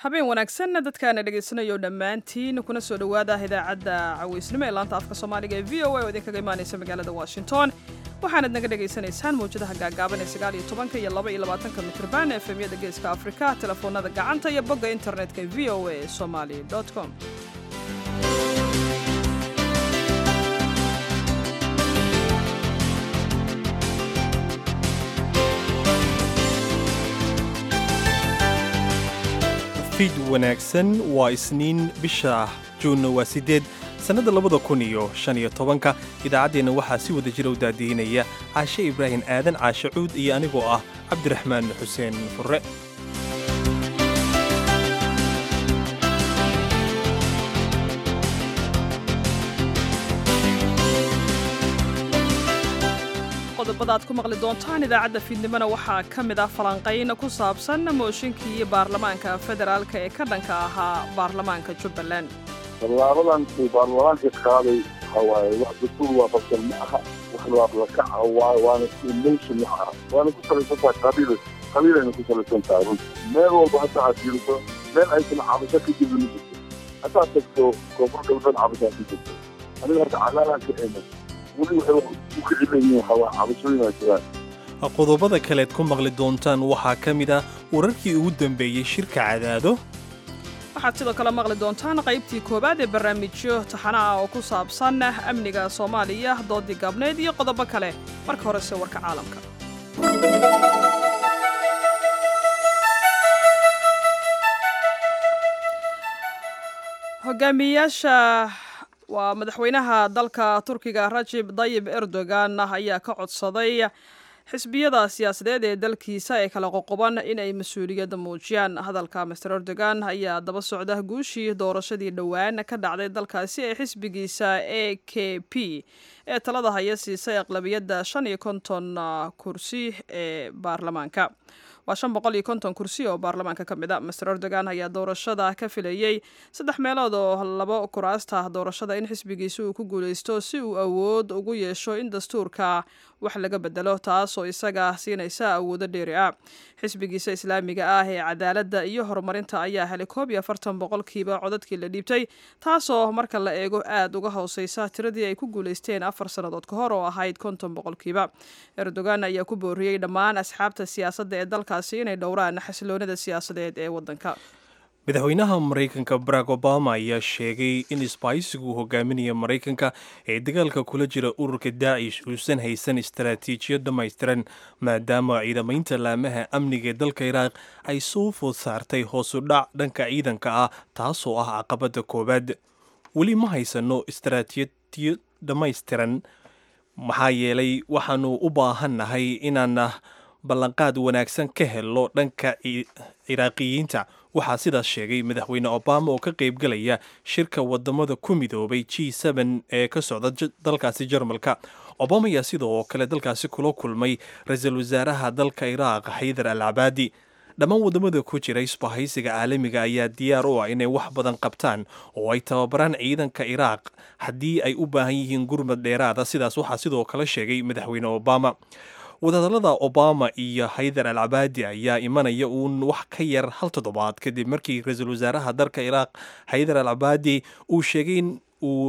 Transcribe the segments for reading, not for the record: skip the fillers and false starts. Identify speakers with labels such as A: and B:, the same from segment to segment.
A: habeen wanaagsan dadkaana dhegaysanayo dhammaantiin kuna soo dhowaada idaacadda cawaysnimo ee laanta afka soomaaliga ee v o a oo idinkaga imaanaysa magaalada washington waxaanad naga dhegaysanaysaan mawjadaha gaagaaban ee 19 iyo 22 mitrban efemyada geeska afrika telefoonada gacanta iyo bogga internetka ee v o a somali.com
B: fid wanaagsan waa isniin bisha juunna waa 8 sannada 2015 idaacaddeenna waxaa si wada jira u daadiinaya caashe ibraahim aadan caashe cuud iyo anigoo ah cabdiraxmaan xuseen furre
A: qodobada aad ku maqli doontaan idaacadda fiidnimona waxaa ka mid ah falanqayn ku saabsan mooshinkii baarlamaanka federaalka ee ka dhanka ahaa baarlamaanka Jubbaland.
C: Tallaabadan uu baarlamaanka qaaday hawaaye wax dastuur waafaqsan ma aha wax la kaca waana emotion waana ku salaysantahay qabiilayna ku salaysantahay meel walba hadda aad fiiriso meel aysan cabasho ka jirin ma jirto haddaad tagto koonfur galbeed cabashaa ka jirto aniga hadda cagaalaan ka eeman
B: qodobada kaleed ku maqli doontaan waxaa ka mid ah wararkii ugu dambeeyey shirka cadaado
A: waxaad sidoo kale maqli doontaan qaybtii koowaad ee barnaamijyo taxana ah oo ku saabsan amniga Soomaaliya doodii gaabneed iyo qodobo kale marka horese warka caalamka hogaamiyaasha waa madaxweynaha dalka Turkiga Recep Tayyip Erdogan ayaa ka codsaday xisbiyada siyaasadeed ee dalkiisa ee kala qoqoban in ay mas'uuliyad muujiyaan hadalka Mr Erdogan ayaa daba socda guushii doorashadii dhawaan ka dhacday dalkaasi ee xisbigiisa AKP ee talada haya siisay aqlabiyadda 55 kursi ee baarlamaanka waa 550 kursi oo baarlamaanka ka mid ah Mr Erdogan ayaa doorashada ka filayay 3 meelood oo 2 kuraasta doorashada in xisbigiisu uu ku guuleysto si uu awood ugu yeesho in dastuurka wax laga bedelo taas oo isaga siinaysa awood dheeri ah xisbigiisa islaamiga ah ee cadaaladda iyo horumarinta ayaa helay 41% codadkii la dhiibtay taas oo marka la eego aad uga hooseysa tiradii ay ku guuleysteen 4 sanadood ka hor oo ahayd 50%. Erdogan ayaa ku booriyay dhammaan asxaabta siyaasadda ee dalkaasi inay dhowraan xasiloonida siyaasadeed ee wadanka.
B: madaxweynaha Mareykanka Barack Obama ayaa sheegay in isbahaysigu hogaaminaya Mareykanka ee dagaalka kula jira ururka Daesh uusan haysan istaraatiijiyad dhammaystiran maadaama ciidamada laamaha amniga ee dalka Iraq ay soo food saartay hoos u dhac dhanka ciidanka ah taasoo ah caqabada koowaad weli ma haysano istaraatiijiyad dhammaystiran maxaa yeelay waxaanu u baahannahay inaan ballanqaad wanaagsan ka helo dhanka Iraaqiyiinta waxaa sidaas sheegay madaxweyne Obama oo ka qayb galaya shirka wadamada ku midoobay G7 ee ka socda dalkaasi Jarmalka. Obama ayaa sidoo kale dalkaasi kula kulmay ra'iisul wasaaraha dalka Iraq Haydar al-Abadi. dhammaan wadamada ku jira isbahaysiga caalamiga ayaa diyaar u ah inay wax badan qabtaan oo ay tababaraan ciidanka Iraq haddii ay u baahan yihiin gurmad dheeraad ah sidaas waxaa sidoo kale sheegay madaxweyne Obama. wadahadallada Obama iyo Haydar al-Abadi ayaa imanaya uun wax ka yar hal toddobaad kadib markii ra'iisul wasaaraha dalka Iraq Haydar al-Abadi uu sheegay in uu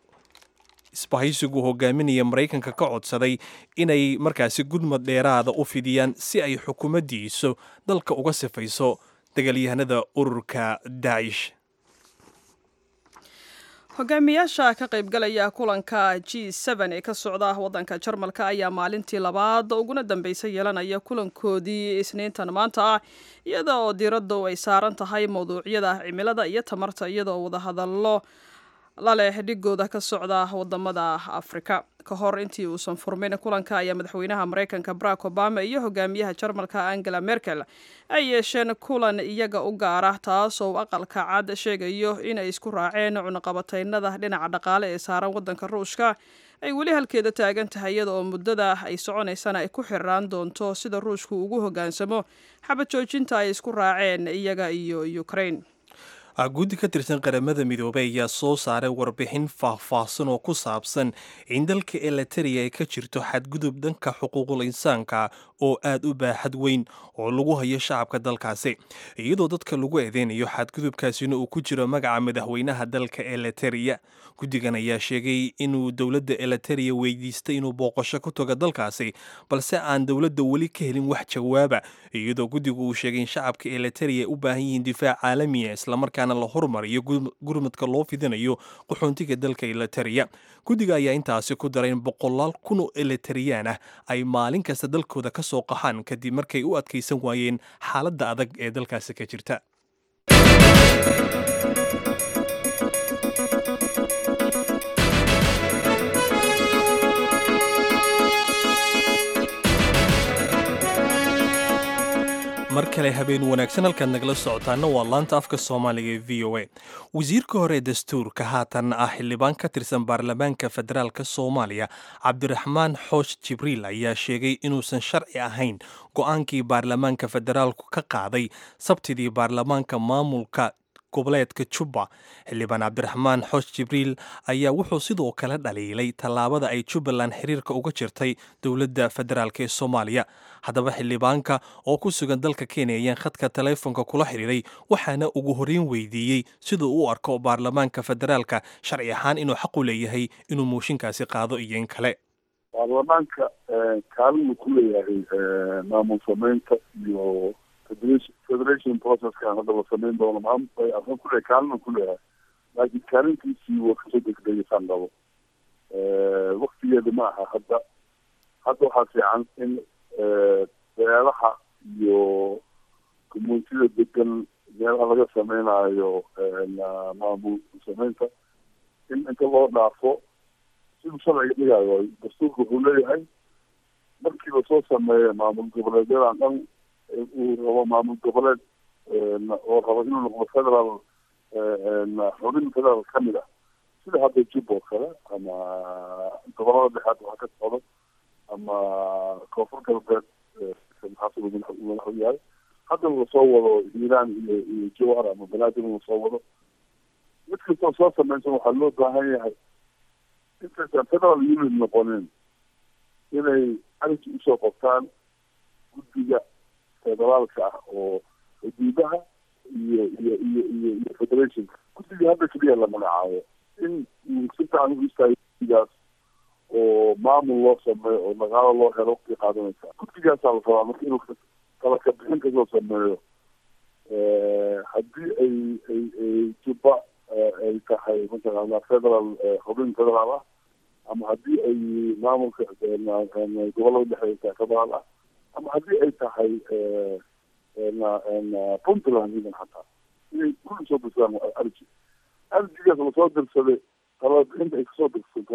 B: isbahaysigu hogaaminaya Mareykanka ka codsaday inay markaasi gudmad dheeraada u fidiyaan si ay xukuumaddiisu dalka uga sifayso dagaalyahanada ururka Daesh.
A: hogaamiyaasha ka qaybgalaya kulanka G7 ee ka socda wadanka Jarmalka ayaa maalintii labaad uguna dambeysay yeelanaya kulankoodii isniintan maanta ah iyada oo diiraddu ay saaran tahay mowduucyada cimilada iyo tamarta iyada oo wada hadallo la leh dhigooda ka socda wadamada Afrika. ka hor intii uusan furmin kulanka ayaa madaxweynaha Mareykanka Barack Obama iyo hogaamiyaha Jarmalka Angela Merkel ay yeesheen kulan iyaga u gaar ah taas oo aqalka cad sheegayo in ay isku raaceen cunaqabataynada dhinaca dhaqaale ee saaran wadanka Ruushka ay weli halkeeda taagan tahay iyada oo muddada ay soconaysana ay ku xiraan doonto sida Ruushku ugu hogaansamo xabad joojinta ay isku raaceen iyaga iyo Ukraine.
B: guddi ka tirsan qaramada midoobey ayaa soo saaray warbixin faahfaahsan oo ku saabsan in dalka eliteria ay ka jirto xadgudub dhanka xuquuqul insaanka oo aad u baaxad weyn oo lagu hayo shacabka dalkaasi iyadoo dadka lagu eedeynayo xadgudubkaasina uu ku jiro magaca madaxweynaha dalka eliteria guddigan ayaa sheegay inuu dowladda eliteria weydiistay inuu booqasho ku tago dalkaasi balse aan dowladda weli ka helin wax jawaaba iyadoo guddigu uu sheegay in shacabka eliteria u baahan yihiin difaac caalamiya islamarkaana la hormariyo gurmadka loo fidinayo qaxoontiga dalka eliteria guddiga ayaa intaasi ku daray in 100,000 oo eliterian ah ay maalin kasta dalkooda ka soo qaxaan kadib markay u adkaysan waayeen xaaladda adag ee dalkaasi ka jirta. mar kale habeen wanaagsan halkaad nagala socotaana waa laanta afka soomaaliga ee v o a wasiirka hore ee dastuurka haatan ah xildhibaan ka tirsan baarlamaanka federaalka soomaaliya cabdiraxmaan xoosh jibriil ayaa sheegay inuusan sharci ahayn go-aankii baarlamaanka federaalku ka qaaday sabtidii baarlamaanka maamulka goboleedka Jubba xildhibaan cabdiraxmaan xoosh jibriil ayaa wuxuu sidoo kale dhaliilay tallaabada ay Jubbaland xiriirka uga jirtay dowladda federaalka ee Soomaaliya haddaba xildhibaanka oo ku sugan dalka Kenya ayaan khadka taleefanka kula xiriiray waxaana ugu horreyn weydiiyey siduu u arko baarlamaanka federaalka sharci ahaan inuu xaq u leeyahay inuu mooshinkaasi qaado iyo in kale
C: baarlamaanka kaalin ku leeyahay maamul sameynta iyo federation processkan hadda la sameyn doono maamulka kule kaalin ku leeyahay laakiin kaalintiisii waa kasoo degdegaysaan dhabo waktigeeda ma aha hadda waxaa fiican in beelaha iyo communitida degan meelaha laga sameynayo maamul sameynta in inta loo dhaafo siduu sharciga dhigayo dastuurka wuxuu leeyahay markii lasoo sameeya maamul goboleedyadan dhan uu rabo maamul goboleed oo rabo inuu noqdo federal xubin federal kamid ah sida hadda Jubba oo kale ama gobolada dhexaad waxa ka socdo ama koonfur galbeed madaxu yahay hadda lasoo wado hiiraan iyo jowhar ama banaadir lasoo wado mid kastoo soo samaysan waxaa loo baahan yahay intaysan federal unit noqonin inay arrinki usoo qabtaan guddiga federaalka ah oo xuduudaha iyo federationka guddiga hadda keliya la magacaabo in si fiican u istaagigaas oo maamul loo sameeyo oo dhaqaalo loo helo waqti qaadanaysa guddigaasaa la rabaa marka inuu kala kabixin kasoo sameeyo haddii ay Jubba ay tahay mataqaana federal xubin federaal ah ama haddii ay maamulka gobolada dhexe federaal ah ama haddii ay tahay puntland idan xataa inay kulli soo dirsadaan arjigaas lasoo dirsaday talabixinta ay kasoo dirsato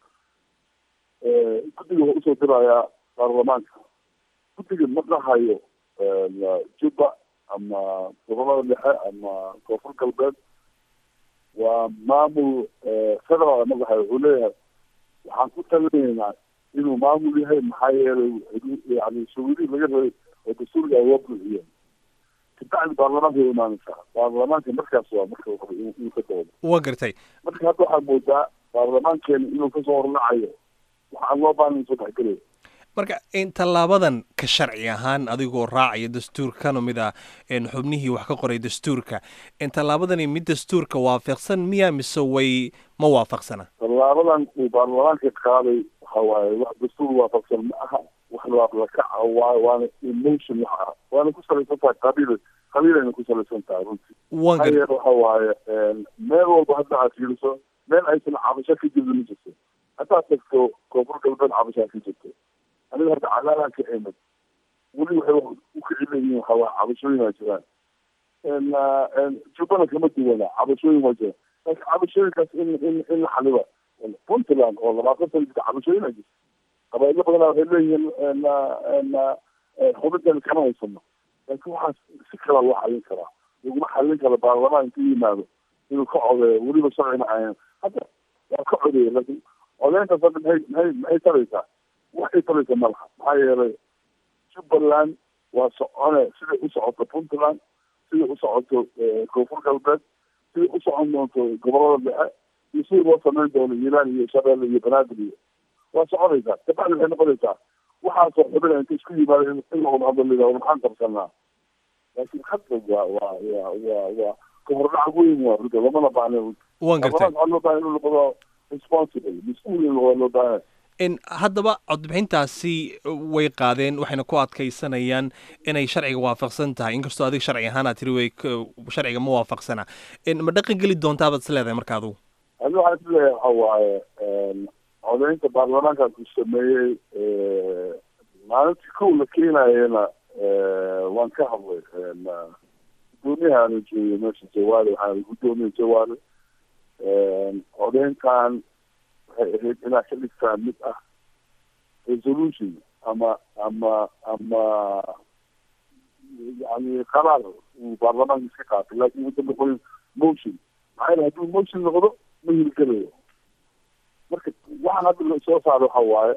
C: guddiga wuxuu usoo dirayaa baarlamaanka guddiga ma dhahayo Jubba ama gobolada dhexe ama koonfur galbeed waa maamul federal ma dhahayo wuxuu leeyahay waxaan ku talinaynaa inuu maamul yahay maxaa yeelay yani shuruudihii laga rabay oo dastuurka ay loo buuxiyeen kabacdi baarlamaanka ay imaanaysaa baarlamaanka markaas waa marka inuu ka doodo
B: waa gartay
C: marka hadda waxaad moodaa baarlamaankeena inuu kasoo hornacayo waxaan loo baahan soo dhexgelaya
B: marka in tallaabadan ka sharci ahaan adigoo raacaya dastuurkana mid ah xubnihii wax ka qoray dastuurka in tallaabadani mid dastuurka waafaqsan miyaa mise way ma waafaqsana
C: tallaabadan uu baarlamaanka qaaday waxa waaye wax dastuur waafaqsan ma aha wax lakaca waana emotion wax ah waana ku salaysan tahay qabiilayna ku salaysan tahay runtii waxa waaye meel walba hadda aad fiiriso meel aysan cabasho ka jirto ma jirto haddaad tagto koonfur galbeed cabashaa ka jirto aniga hadda calaalaan ka imid weli waxay u kicileyihiin waxa waa cabashooyin waa jiraan Jubbana kama duwana cabashooyin waa jiraan laakiin cabashooyinkaas in la xaliba puntland oo 20 sano jirta cabashooyin waa jirta qabaa'ilo badanaa waxay leeyihiin xubintan kama haysano laakiin waxaas si kala loo xalin karaa laguma xalin karo baarlamaan intuu yimaado inuu ka codeeyo weliba sharcina ahayn hadda waa ka codeeya laakiin codeyntaas hadda maxay taraysaa waxay taraysa ma laha maxaa yeelay Jubbaland waa socone siday u socoto puntland siday u socoto koonfur galbeed siday u socon doonto gobolada dhexe iyo sidii loo samayn doono hiiraan iyo shabeelle iyo banaadir iyo waa soconaysaa kabacdi waxay noqonaysaa waxaasoo xubina inta isku yimaada in la wada hadlo layidhahdo maxaan qabsanaa laakiin hadda waa kahordhac weyn waa runta lamana baahna
B: waan gartay
C: waxaa loo baahan inuu noqdo responsible mas-uul waa loo baahan
B: haddaba codbixintaasi way qaadeen waxayna ku adkaysanayaan inay sharciga waafaqsan tahay inkastoo adiga sharci ahaanaa tiri way sharciga ma waafaqsana ma dhaqan geli doontaa baad is leedahay marka adugu
C: ani waxaan is leeyahay waxa waaye codeynta baarlamaankaas uu sameeyey maalintii kow la keenayena waan ka hadlay gudoomiyahaana joogay meesha jawaale waxaana gudoomiya jawaale codeyntan waxay ahayd inaad ka dhigtaan mid ah resolution ama yani qaraar uu baarlamaanka iska qaatay laakin wuxuu noqonin motion maxaa yele hadduu motion noqdo ma hirgelayo marka waxaan hadda la soo saaro waxa waaye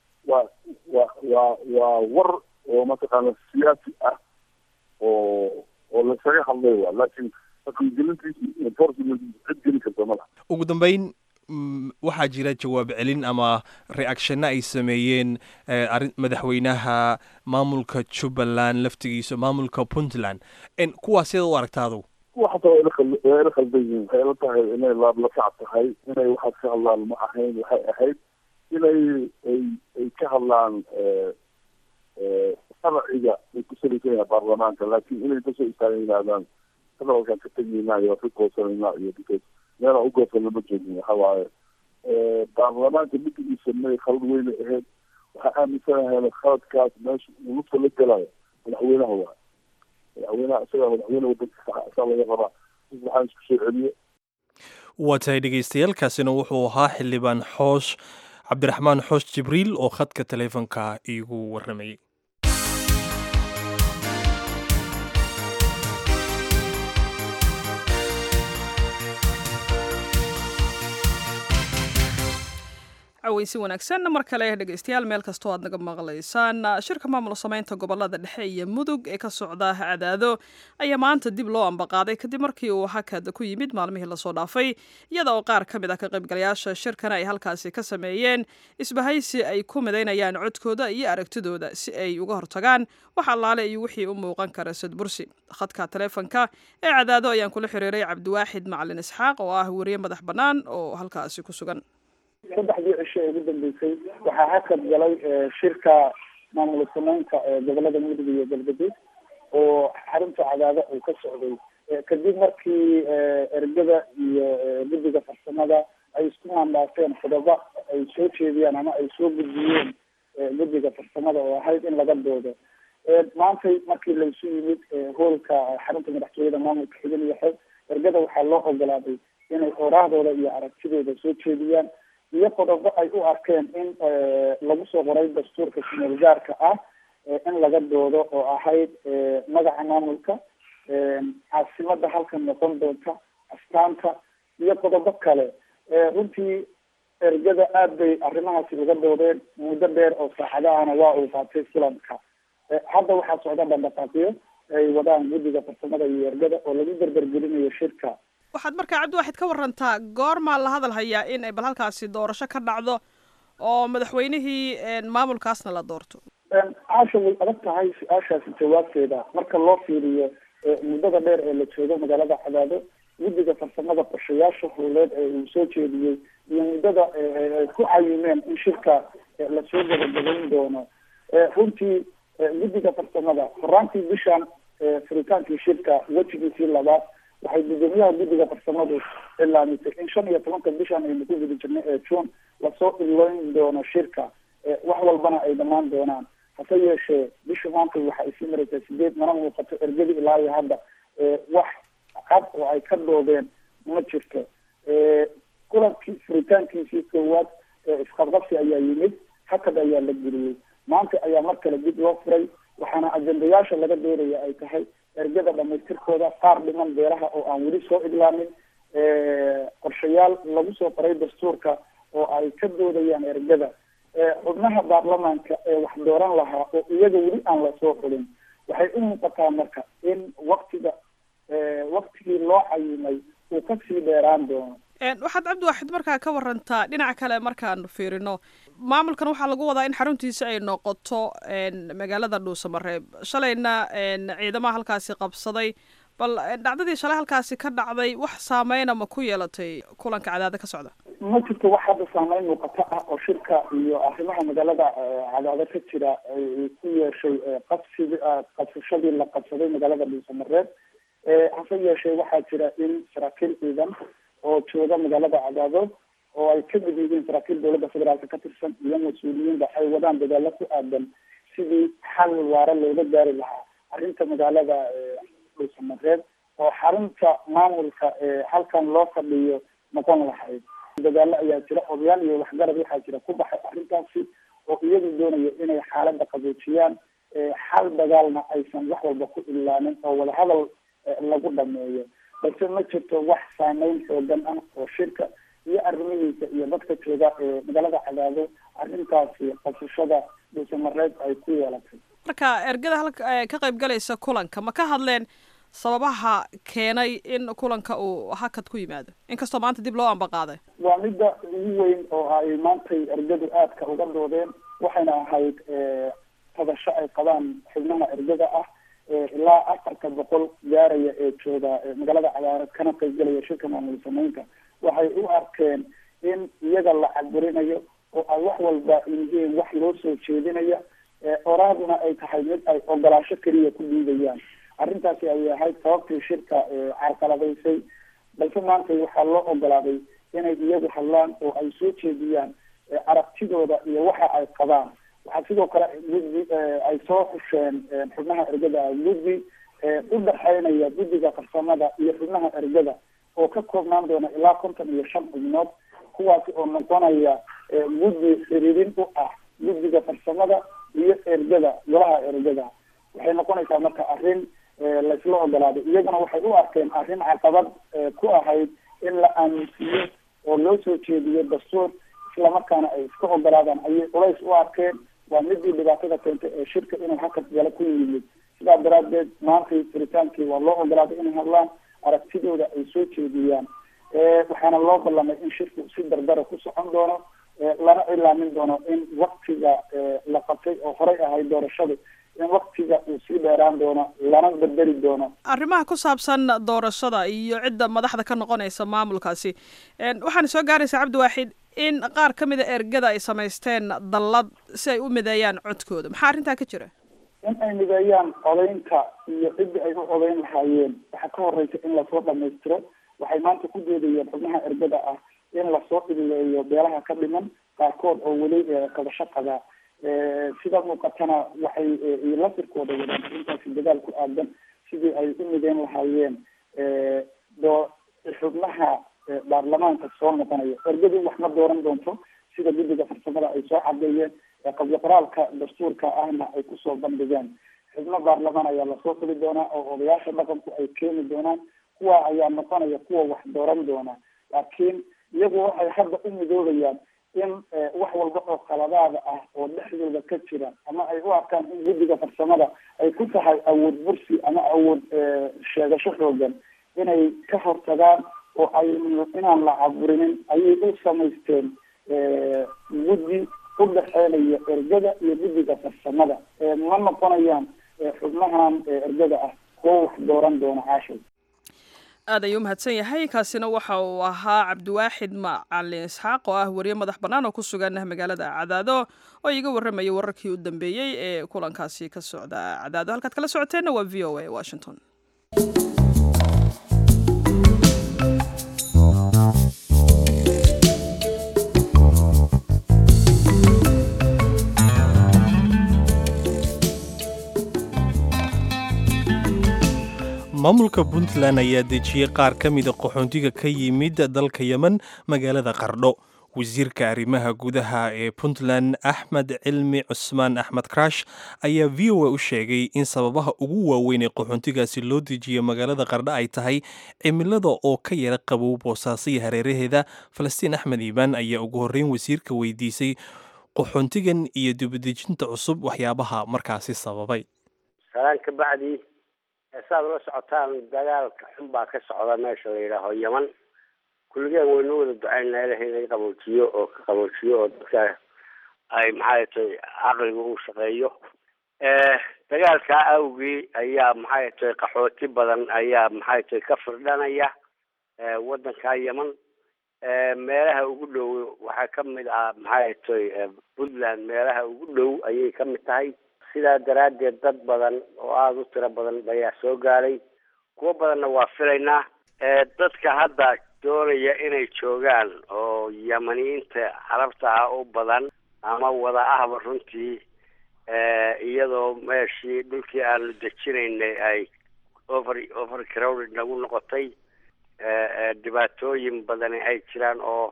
C: waa war oo mataqaana siyaasi ah oo lasaga hadlay waa laakin gelintiisi enforcement cid geli karta malaha
B: ugu dambeyn waxaa jira jawaab celin ama reactionna ay sameeyeen madaxweynaha maamulka Jubbaland laftigiisa maamulka Puntland kuwaas sida u aragtaadu
C: kuwa xataa way la khaldan yihiin waxay la tahay inay laablakac tahay inay waxaad ka hadlaan ma ahayn waxay ahayd inay ay ka hadlaan sharciga ay ku salaysan yahay baarlamaanka laakiin inay kasoo istaagan yidhahdaan hadalkaan ka tegaynaa iyo ka goosanayna iyo because meela u goosan lama joogin waxa waaye baarlamaanka midkii sameeyey khalad weyne ahayd waxaa aaminsanahay khaladkaas meesha uu lufta la gelayo madaxweynaha waa madaxweynaha isagaa madaxweyne wadanka asaa laga rabaa waxaan isku soo celiye
B: waa tahay dhegeystayaaalkaasina wuxuu ahaa xildhibaan xoosh cabdiraxmaan xoosh jibriil oo khadka taleefanka iigu warramayay
A: caweysi wanaagsan mar kale dhegeystayaal meel kastoo aad naga maqlaysaan shirka maamul samaynta gobolada dhexe iyo mudug ee ka socda Cadaado ayaa maanta dib loo ambaqaaday kadib markii uu hakad ku yimid maalmihii la soo dhaafay iyada oo qaar ka mid ah ka qaybgalayaasha shirkana ay halkaasi ka sameeyeen isbahaysi ay ku midaynayaan codkooda iyo aragtidooda si ay uga hortagaan wax allaale iyo wixii u muuqan kara sadbursi khadka taleefanka ee Cadaado ayaan kula xiriiray Cabdiwaaxid Macalin Isxaaq oo ah wariye madax bannaan oo halkaasi ku sugan
D: saddexdii cisho ee ugu dambeysay waxaa hakad galay shirka maamul samaynta gobolada mudug iyo galgaduud oo xarunta Cadaado uu ka socday kadib markii ergada iyo guddiga farsamada ay isku maamulateen qodobo ay soo jeediyaan ama ay soo gudbiyeen guddiga farsamada oo ahayd in laga doodo maantay markii laysu yimid hoolka xarunta madaxtooyada maamulka xidhan iyo xog ergada waxaa loo ogolaaday inay qoraahdooda iyo aragtidooda soo jeediyaan iyo qodobo ay u arkeen in lagu soo qoray dastuurka kumeel gaarka ah in laga doodo oo ahayd magaca maamulka caasimada halkan noqon doonta astaanta iyo qodobo kale runtii ergada aad bay arrimahaasi uga doodeen muddo dheer oo saacadahana waa uu qaatay kulanka hadda waxaa socda dhaqdhaqaaqyo ay wadaan guddiga farsamada iyo ergada oo lagu dardargelinayo shirka
A: waxaad markaa Cabdiwaaxid ka warantaa goorma la hadal hayaa in ay bal halkaasi doorasho ka dhacdo oo madaxweynihii maamulkaasna la doorto
D: caasha way adag tahay su-aashaasi jawaabteeda marka loo fiiriyo muddada dheer ee la joogo magaalada Cadaado guddiga farsamada qorshayaasha howleed ee uu soo jeediyey iyo muddada ay ku cayimeen in shirka lasoo gabagabayn doono runtii guddiga farsamada horaantii bishan furitaankii shirka wejigiisii labaad waxay gudoomiyaha guddiga farsamadu ilaamisay in 15 bishan aynu ku guda jirnay ee June lasoo iloyn doono shirka wax walbana ay dhamaan doonaan hase yeeshee bisha maanta waxa ay sii maraysaa 8 mana muuqato ergadi ilaa iyo hadda wax cad oo ay ka doodeen ma jirto kulankii furitaankiisii koowaad isqabqabsi ayaa yimid hakad ayaa la geliyey maanta ayaa mar kale dib loo furay waxaana ajendayaasha laga doodaya ay tahay ergada dhamaystirkooda qaar dhiman beeraha oo aan weli soo idlaamin qorshayaal lagu soo qoray dastuurka oo ay ka doodayaan ergada xubnaha baarlamaanka ee wax dooran lahaa oo iyaga weli aan lasoo xulin waxay u muuqataa marka in waktigii loo cayimay uu kasii dheeraan doono.
A: waxaad cabdiwaaxid markaa ka warantaa dhinaca kale markaanu fiirino maamulkan waxaa lagu wadaa in xaruntiisa ay noqoto magaalada dhuusamareeb. shalayna ciidamaha halkaasi qabsaday, bal dhacdadii shalay halkaasi ka dhacday wax saameyna ma ku yeelatay kulanka Cadaado ka socda?
D: ma jirto wax hadda saameyn muuqata ah oo shirka iyo arrimaha magaalada Cadaado ka jira ay ku yeeshay qabsashadii la qabsaday magaalada dhuusamareeb. hase yeeshee waxaa jira in saraakiil ciidan oo jooga magaalada Cadaado oo ay ka mid yihiin saraakiil dowladda federaalka ka tirsan iyo mas-uuliyiinba ay wadaan dadaalo ku aadan sidii xal waara looga gaari lahaa arrinta magaalada dhuusamareeb oo xarunta maamulka halkan loo fadhiyo noqon lahayd. dadaalo ayaa jira, odayaal iyo waxgarad waxaa jira ku baxay arrintaasi oo iyagu doonaya inay xaaladda qaboojiyaan, xal dagaalna aysan wax walba ku ilaanin oo wadahadal lagu dhameeyo. balse ma jirto wax saameyn xoogan ah oo shirka iyo arrimihiisa iyo dadka jooga magaalada Cadaado arrintaasi qabsashada dhuusamareeb ay ku yeelatay.
A: marka ergada ka qayb galaysa kulanka ma ka hadleen sababaha keenay in kulanka uu hakad ku yimaado inkastoo maanta dib loo ambaqaaday?
D: waa midda ugu weyn oo ay maantay ergadu aadka uga doodeen, waxayna ahayd tabasho ay qabaan xubnaha ergada ah ilaa 400 gaaraya ee jooga magaalada Cadaado kana qaybgalaya shirka maamul sameynta. waxay u arkeen in iyaga la caburinayo oo ay wax walba yihiin wax loo soo jeedinayo, oraaduna ay tahay mid ay ogolaasho keliya ku dhiibayaan. arrintaasi ay ahayd sababtii shirka carqaladaysay, balse maanta waxaa loo ogolaaday inay iyagu hadlaan oo ay soo jeediyaan aragtidooda iyo waxa ay qabaan. waxaa sidoo kale guddi ay soo xusheen xubnaha ergada guddi u dhaxeynaya guddiga farsamada iyo xubnaha ergada oo ka koobnaan doona ilaa 55 xubnood, kuwaasi oo noqonaya guddi xiriirin u ah guddiga farsamada iyo ergada golaha ergada. waxay noqonaysaa marka arrin laysla ogolaaday. iyaguna waxay u arkeen arrin caqabad ku ahayd in la aaminsiiyo oo loo soo jeediyo dastuur islamarkaana ay iska ogolaadaan ayay culays u arkeen. waa midii dhibaatada keentay ee shirka inuu hakad gala ku yimid. sidaa daraadeed maantay furitaankii waa loo ogolaaday inay hadlaan, aragtidooda ay soo jeediyaan. waxaana loo ballamay in shirku si dardara ku socon doono, lana ilaamin doono in waktiga la qabtay oo horey ahayd doorashadu in waktiga uu sii dheeraan doono lana beddeli doono.
A: arrimaha ku saabsan doorashada iyo cidda madaxda ka noqonaysa maamulkaasi waxaana soo gaaraysaa cabdiwaaxid in qaar ka mid a ergada ay samaysteen dallad si ay u mideeyaan codkooda. maxaa arrintaa ka jira?
D: in ay mideeyaan codaynta iyo cidda ay u codayn lahaayeen waxaa ka horeysa in lasoo dhamaystiro. waxay maanta ku jeedayeen xubnaha ergada ah in lasoo ileeyo beelaha ka dhiman qaarkood oo weli qabasho qabaa. sida muuqatana waxay lasirkooda wadaan arrintaasi dadaal ku aadan sidii ay u mideyn lahaayeen xubnaha baarlamaanka soo noqonaya. ergadu wax ma dooran doonto sida guddiga farsamada ay soo cadeeyeen, qabyo qoraalka dastuurka ahna ay kusoo bandhigeen. xubno baarlamaan ayaa lasoo fuli doonaa oo odayaasha dhaqanku ay keeni doonaan, kuwa ayaa noqonaya kuwa wax dooran doona. laakiin iyagu waxay hadda u midoobayaan in wax walba oo qaladaada ah oo dhexdooda ka jira ama ay u arkaan in guddiga farsamada ay ku tahay awood bursi ama awood sheegasho xoogan inay ka hortagaan oo ay inaan la caburinin ayay u samaysteen guddi u dhexeynaya ergada iyo guddiga farsamada. ma noqonayaan xubnahan ergada ah kuwo wax dooran doona. caashay
A: aad ayuu umahadsan yahay. kaasina waxa uu ahaa cabdiwaaxid macalin isxaaq oo ah wariye madax bannaan oo ku sugan magaalada Cadaado oo iga warramaya wararkii u dambeeyey ee kulankaasi ka socda Cadaado. halkaad kala socoteenna waa VOA Washington.
B: maamulka Puntland ayaa dejiyay qaar ka mid a qaxoontiga ka yimid dalka Yemen magaalada Qardho. wasiirka arrimaha gudaha ee Puntland Axmed Cilmi Cusmaan Axmed Crash ayaa VOA u sheegay in sababaha ugu waaweyn ee qaxoontigaasi loo dejiyo magaalada Qardho ay tahay cimilada oo ka yara qabow Boosaaso iyo hareeraheeda. Falastiin Axmed Iibaan ayaa ugu horreyn wasiirka weydiisay qaxoontigan iyo dibadejinta cusub waxyaabaha markaasi sababay.
E: salaan ka bacdi saad ula socotaan dagaalka xun baa ka socda meesha la yidhaaho yeman kulligeen waynu wada ducaynaa ilahay inay qaboojiyo oo ka qaboojiyo oo dadka ay maxay tahay caqliga uu shaqeeyo dagaalka awgii ayaa maxay tahay qaxooti badan ayaa maxay tahay ka firdhanaya waddanka yeman meelaha ugu dhow waxaa ka mid ah maxay tahay puntland meelaha ugu dhow ayay ka mid tahay sidaa daraaddeed dad badan oo aada u tiro badan ayaa soo gaaray kuwo badanna waa filaynaa dadka hadda doonaya inay joogaan oo yamaniyiinta carabta ah u badan ama wada ahba runtii iyadoo meeshii dhulkii aanu dejinaynay ay overcrowded nagu noqotay dhibaatooyin badani ay jiraan oo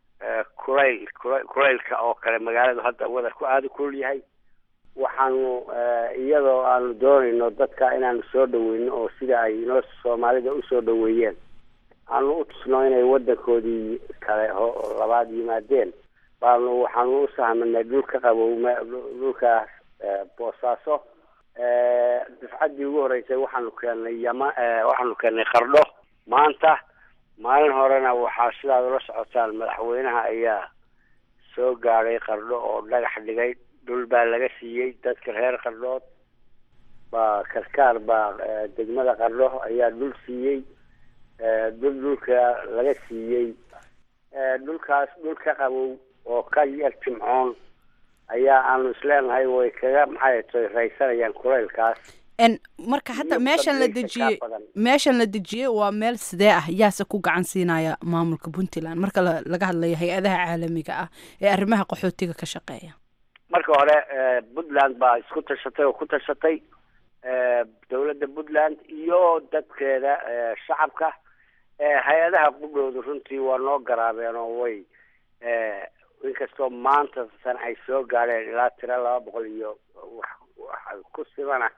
E: kulaylka oo kale magaaladu hadda wadarku aada u kulul yahay waxaanu iyadoo aanu doonayno dadka inaanu soo dhaweyno oo sida ay inoo soomaalida usoo dhaweeyeen aanu u tusno inay waddankoodii kale labaad yimaadeen waxaanu u sahminay dhulka qabow dhulkaas boosaaso dafcaddii ugu horreysay waxaanu keennay qardho maanta maalin horena waxaa sidaad ula socotaan madaxweynaha ayaa soo gaadhay qardho oo dhagax dhigay dhul baa laga siiyey dadka reer qardhood baa karkaar baa degmada qardho ayaa dhul siiyey dhulka laga siiyey dhulkaas dhulka qabow oo ka yar jimcoon ayaa aanu isleenahay way kaga maxay tahay raysanayaan kulaylkaas
F: marka hadda meeshan la dejiyey waa meel sidee ah yaase ku gacan siinaya maamulka puntland marka laga hadlayo hay-adaha caalamiga ah ee arrimaha qaxootiga ka shaqeeya
E: marka hore puntland baa isku tashatay oo ku tashatay dawladda puntland iyo dadkeeda shacabka hay-adaha qudhooda runtii waa noo garaabeen oo way inkastoo maanta san ay soo gaadheen ilaa tira 200 iyo wax ku simana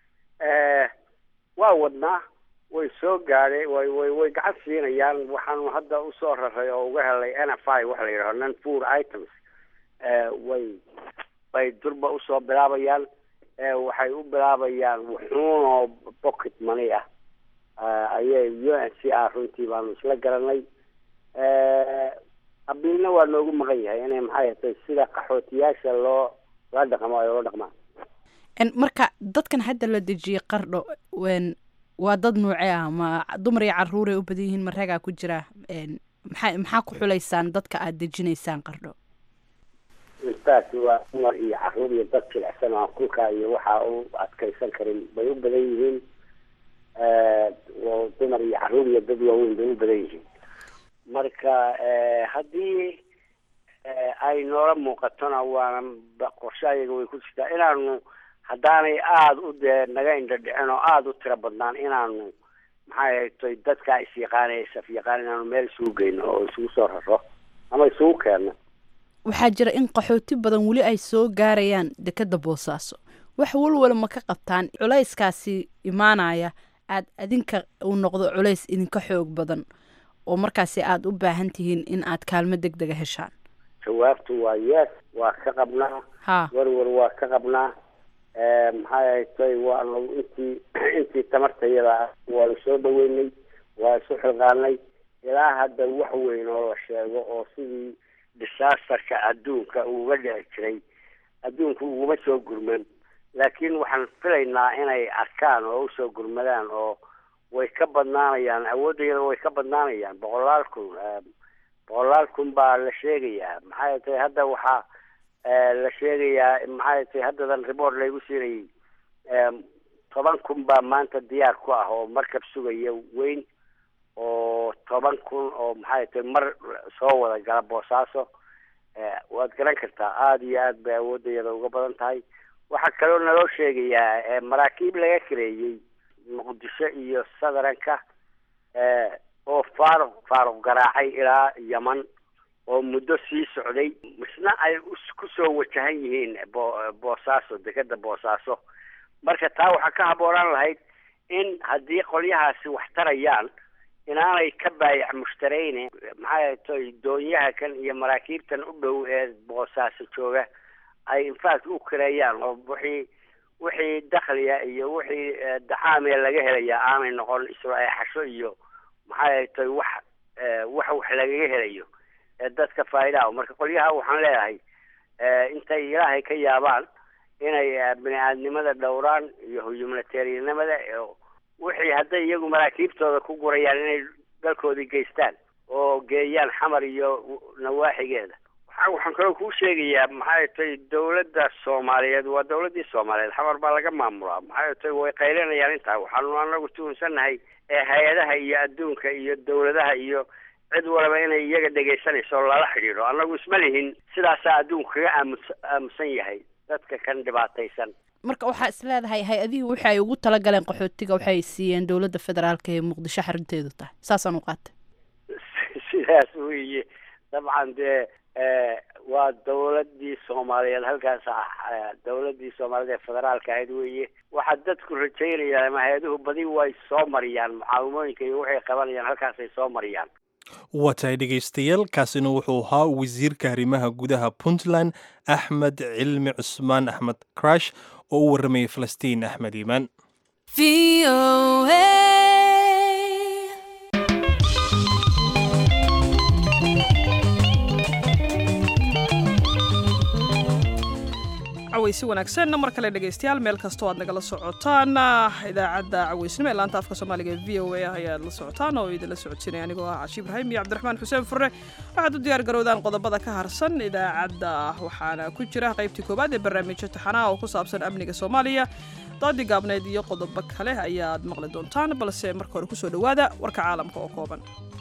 E: waa wadnaa way soo gaadhay way gacan siinayaan waxaanu hadda usoo raray oo uga helay NFI waxa la yidhaho non food items way durba usoo bilaabayaan waxay u bilaabayaan wuxuun oo pocket money ah ayay UNHCR runtii baanu isla garanay abiilna waa noogu maqan yahay inay maxay tahay sida qaxootiyaasha la dhaqmaa
F: marka dadkan hadda la dejiyey qardho waa dad noocee ah ma dumar iyo caruur ay u badan yihiin ma ragaa ku jira maxaa ku xulaysaan dadka aada dejinaysaan qardho
E: intaas waa dumar iyo caruur iyo dad jilicsan oo kulka iyo waxaa u adkaysan karin bay u badan yihiin dumar iyo caruur iyo dad waaweyn bay u badan yihiin marka haddii ay noola muuqatona waana qorshe ayaga way ku jirtaa inaanu haddaanay aada u dee naga indhadhicin oo aada u tiro badnaan inaanu maxay haytay dadkaa isyaqaanaya safyaqaan inaanu meel isugu geyno oo isugu soo raro ama isugu keenno
F: waxaa jira in qaxooti badan weli ay soo gaarayaan dekeda boosaaso wax walwala ma ka qabtaan culayskaasi imaanaya aad adinka uu noqdo culays idinka xoog badan oo markaasi aada u baahan tihiin in aad kaalmo deg dega heshaan
E: jawaabtu waa yes waa ka qabnaa warwar waa ka qabnaa maxay haytay waanu intii tamartayada waanu soo dhaweynay waa isu xilqaanay ilaa hadda wax weyn oo la sheego oo sidii disasterka adduunka uga dhici jiray adduunku uguma soo gurman laakiin waxaan filaynaa inay arkaan oo usoo gurmadaan oo way ka badnaanayaan awoodayada way ka badnaanayaan boqolaal kun baa la sheegayaa maxay tahay hadda waxaa la sheegayaa maxay tahay haddadan report laygu siinayay 10 kun baa maanta diyaar ku ah oo markab sugaya weyn oo 10 kun oo maxay tahay mar soo wada gala boosaaso waad garan kartaa aada iyo aad bay awoodayada uga badan tahay waxaa kaloo naloo sheegayaa maraakiib laga kareeyey muqdisho iyo sadaranka oo faaruq garaacay ilaa yaman oo muddo sii socday misna ay ku soo wajahan yihiin boosaaso dekeda boosaaso marka taa waxaa ka haboonaan lahayd in haddii qolyahaasi wax tarayaan inaanay ka baayac mushtarayne maxay tahay doonyaha kan iyo maraakiibtan u dhow ee boosaaso jooga ay infact u kareeyaan oo wixii wixii dakhliga iyo wixii dacaamiya laga helaya aanay noqon isra-eexasho iyo maxay tahay wax lagaga helayo dadka faa'iidaha. marka qolyaha waxaan leeyahay intay ilaahay ka yaabaan inay bini-aadnimada dhowraan iyo humanitariannimada wixii hadday iyagu maraakiibtooda ku gurayaan inay dalkoodii geystaan oo geeyaan xamar iyo nawaaxigeeda. waxaan kaloo kuu sheegayaa maxay tahay dawladda Soomaaliyeed waa dawladdii Soomaaliyeed, xamar baa laga maamulaa. maxay tahay way qaylinayaan intaa. waxaanu anagu tuhunsannahay hay-adaha iyo adduunka iyo dawladaha iyo cid walba inay iyaga dhegaysanayso oo lala xidhiidho. annagu isma lihin sidaasaa adduunku kaga aamusan yahay dadka kan dhibaataysan.
F: marka waxaa isleedahay hay-adihii waxa ay ugu talagaleen qaxootiga waxay siiyeen dowladda federaalka ee muqdisho xarunteedu tahay, saasaan u qaatay.
E: sidaas weeye dabcan dee waa dawladdii Soomaaliyeed, halkaas dawladdii Soomaaliyeed ee federaalka ahayd weeye. waxaa dadku rajaynayaan ama hay-aduhu badi way soo mariyaan mucaawimooyinka iyo waxay qabanayaan halkaasay soo mariyaan.
B: waa tahay dhegaystayaal, kaasina wuxuu ahaa wasiirka arrimaha gudaha Puntland Axmed Cilmi Cusmaan Axmed Crash oo u warramayay Falastiin Axmed Iimaan.
A: cawaysi wanaagsan mar kale dhegaystayaal meel kastoo aad nagala socotaan idaacadda cawaysnimo ee laanta afka Soomaaliga ee VOA ayaad la socotaan oo idinla socodsiinaya anigoo ah Cashiib Ibraahim iyo Cabdiraxmaan Xuseen Furre. waxaad u diyaar garowdaan qodobada ka harsan idaacadda, waxaana ku jira qaybtii koowaad ee barnaamijka taxanaha oo ku saabsan amniga Soomaaliya. doodii gaabneed iyo qodobo kale ayaad maqli doontaan, balse marka hore kusoo dhawaada warka caalamka oo kooban.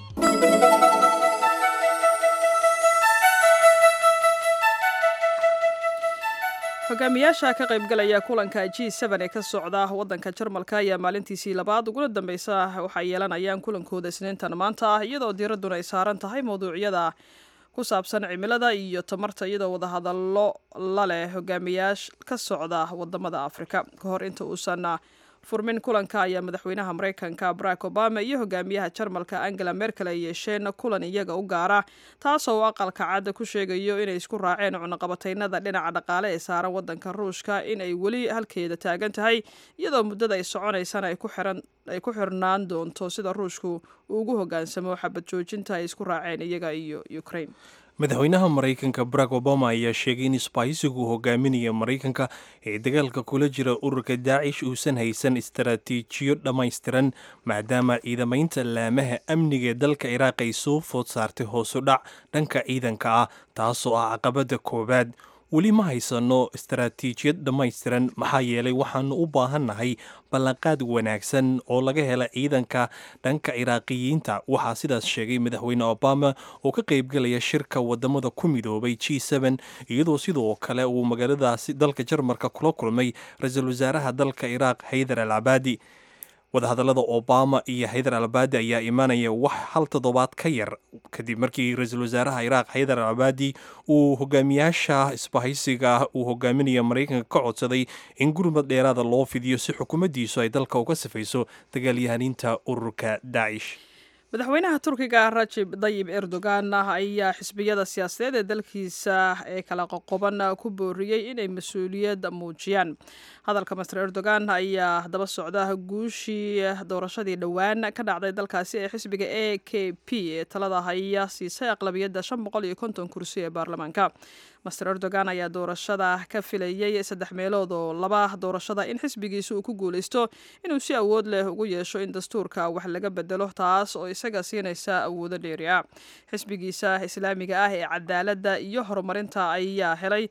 A: hogaamiyaasha ka qaybgalaya kulanka G7 ee ka socda wadanka Jarmalka ayaa maalintiisii labaad uguna dambaysa waxay yeelanayaan kulankooda Isniintan maanta iyadoo diiraduna ay saaran tahay mowduucyada ku saabsan cimilada iyo tamarta, iyadoo wadahadallo la leh hogaamiyaasha ka socda wadamada Afrika. ka hor inta uusan furmin kulanka ayaa madaxweynaha Mareykanka Barack Obama iyo hogaamiyaha Jarmalka Angela Merkel ay yeesheen kulan iyaga u gaara, taasoo aqalka cad ku sheegayo inay isku raaceen cunaqabataynada dhinaca dhaqaale ee saaran wadanka Ruushka in ay weli halkeeda taagan tahay, iyadoo muddada ay soconaysana ay ku xirnaan doonto sida Ruushku uu ugu hogaansamo xabad joojinta ay isku raaceen iyaga iyo Ukraine.
B: madaxweynaha Mareykanka Barack Obama ayaa sheegay in isbahaysigu hogaaminaya Mareykanka ee dagaalka kula jira ururka Daesh uusan haysan istaraatiijiyo dhammaystiran, maadaama ciidamaynta laamaha amniga ee dalka Iraaq ay soo food saartay hoos u dhac dhanka ciidanka ah, taasoo ah caqabada koowaad. weli ma haysano istaraatiijiyad dhammaystiran, maxaa yeelay waxaanu u baahannahay ballanqaad wanaagsan oo laga hela ciidanka dhanka Iraaqiyiinta. waxaa sidaas sheegay madaxweyne Obama oo ka qaybgalaya shirka wadamada ku midoobay G7, iyadoo sidoo kale uu magaaladaasi dalka Jarmalka kula kulmay ra-iisul wasaaraha dalka Iraaq Haydar al-Abadi. wadahadallada Obama iyo Haydar al-Abadi ayaa imaanaya wax hal toddobaad ka yar kadib markii ra-iisul wasaaraha Iraaq Haydar al-Abadi uu hogaamiyaasha isbahaysiga uu hogaaminaya Mareykanka ka codsaday in gurmad dheeraada loo fidiyo si xukuumaddiisu ay dalka uga sifayso dagaalyahaniinta ururka Daesh.
A: madaxweynaha Turkiga Rajab Tayyip Erdogan ayaa xisbiyada siyaasadeed ee dalkiisa ee kala qoqoban ku booriyay inay mas'uuliyad muujiyaan. hadalka Mr Erdogan ayaa daba socda guushii doorashadii dhowaan ka dhacday dalkaasi ee xisbiga AKP ee talada haya siisay aqlabiyadda 550 kursi ee baarlamaanka. Mr Erdogan ayaa doorashada ka filayay 3 meelood oo 2 doorashada in xisbigiisu uu ku guuleysto inuu si awood leh ugu yeesho in dastuurka wax laga bedelo, taas oo isaga siinaysa awoodo dheeri ah. xisbigiisa islaamiga ah ee cadaaladda iyo horumarinta ayaa helay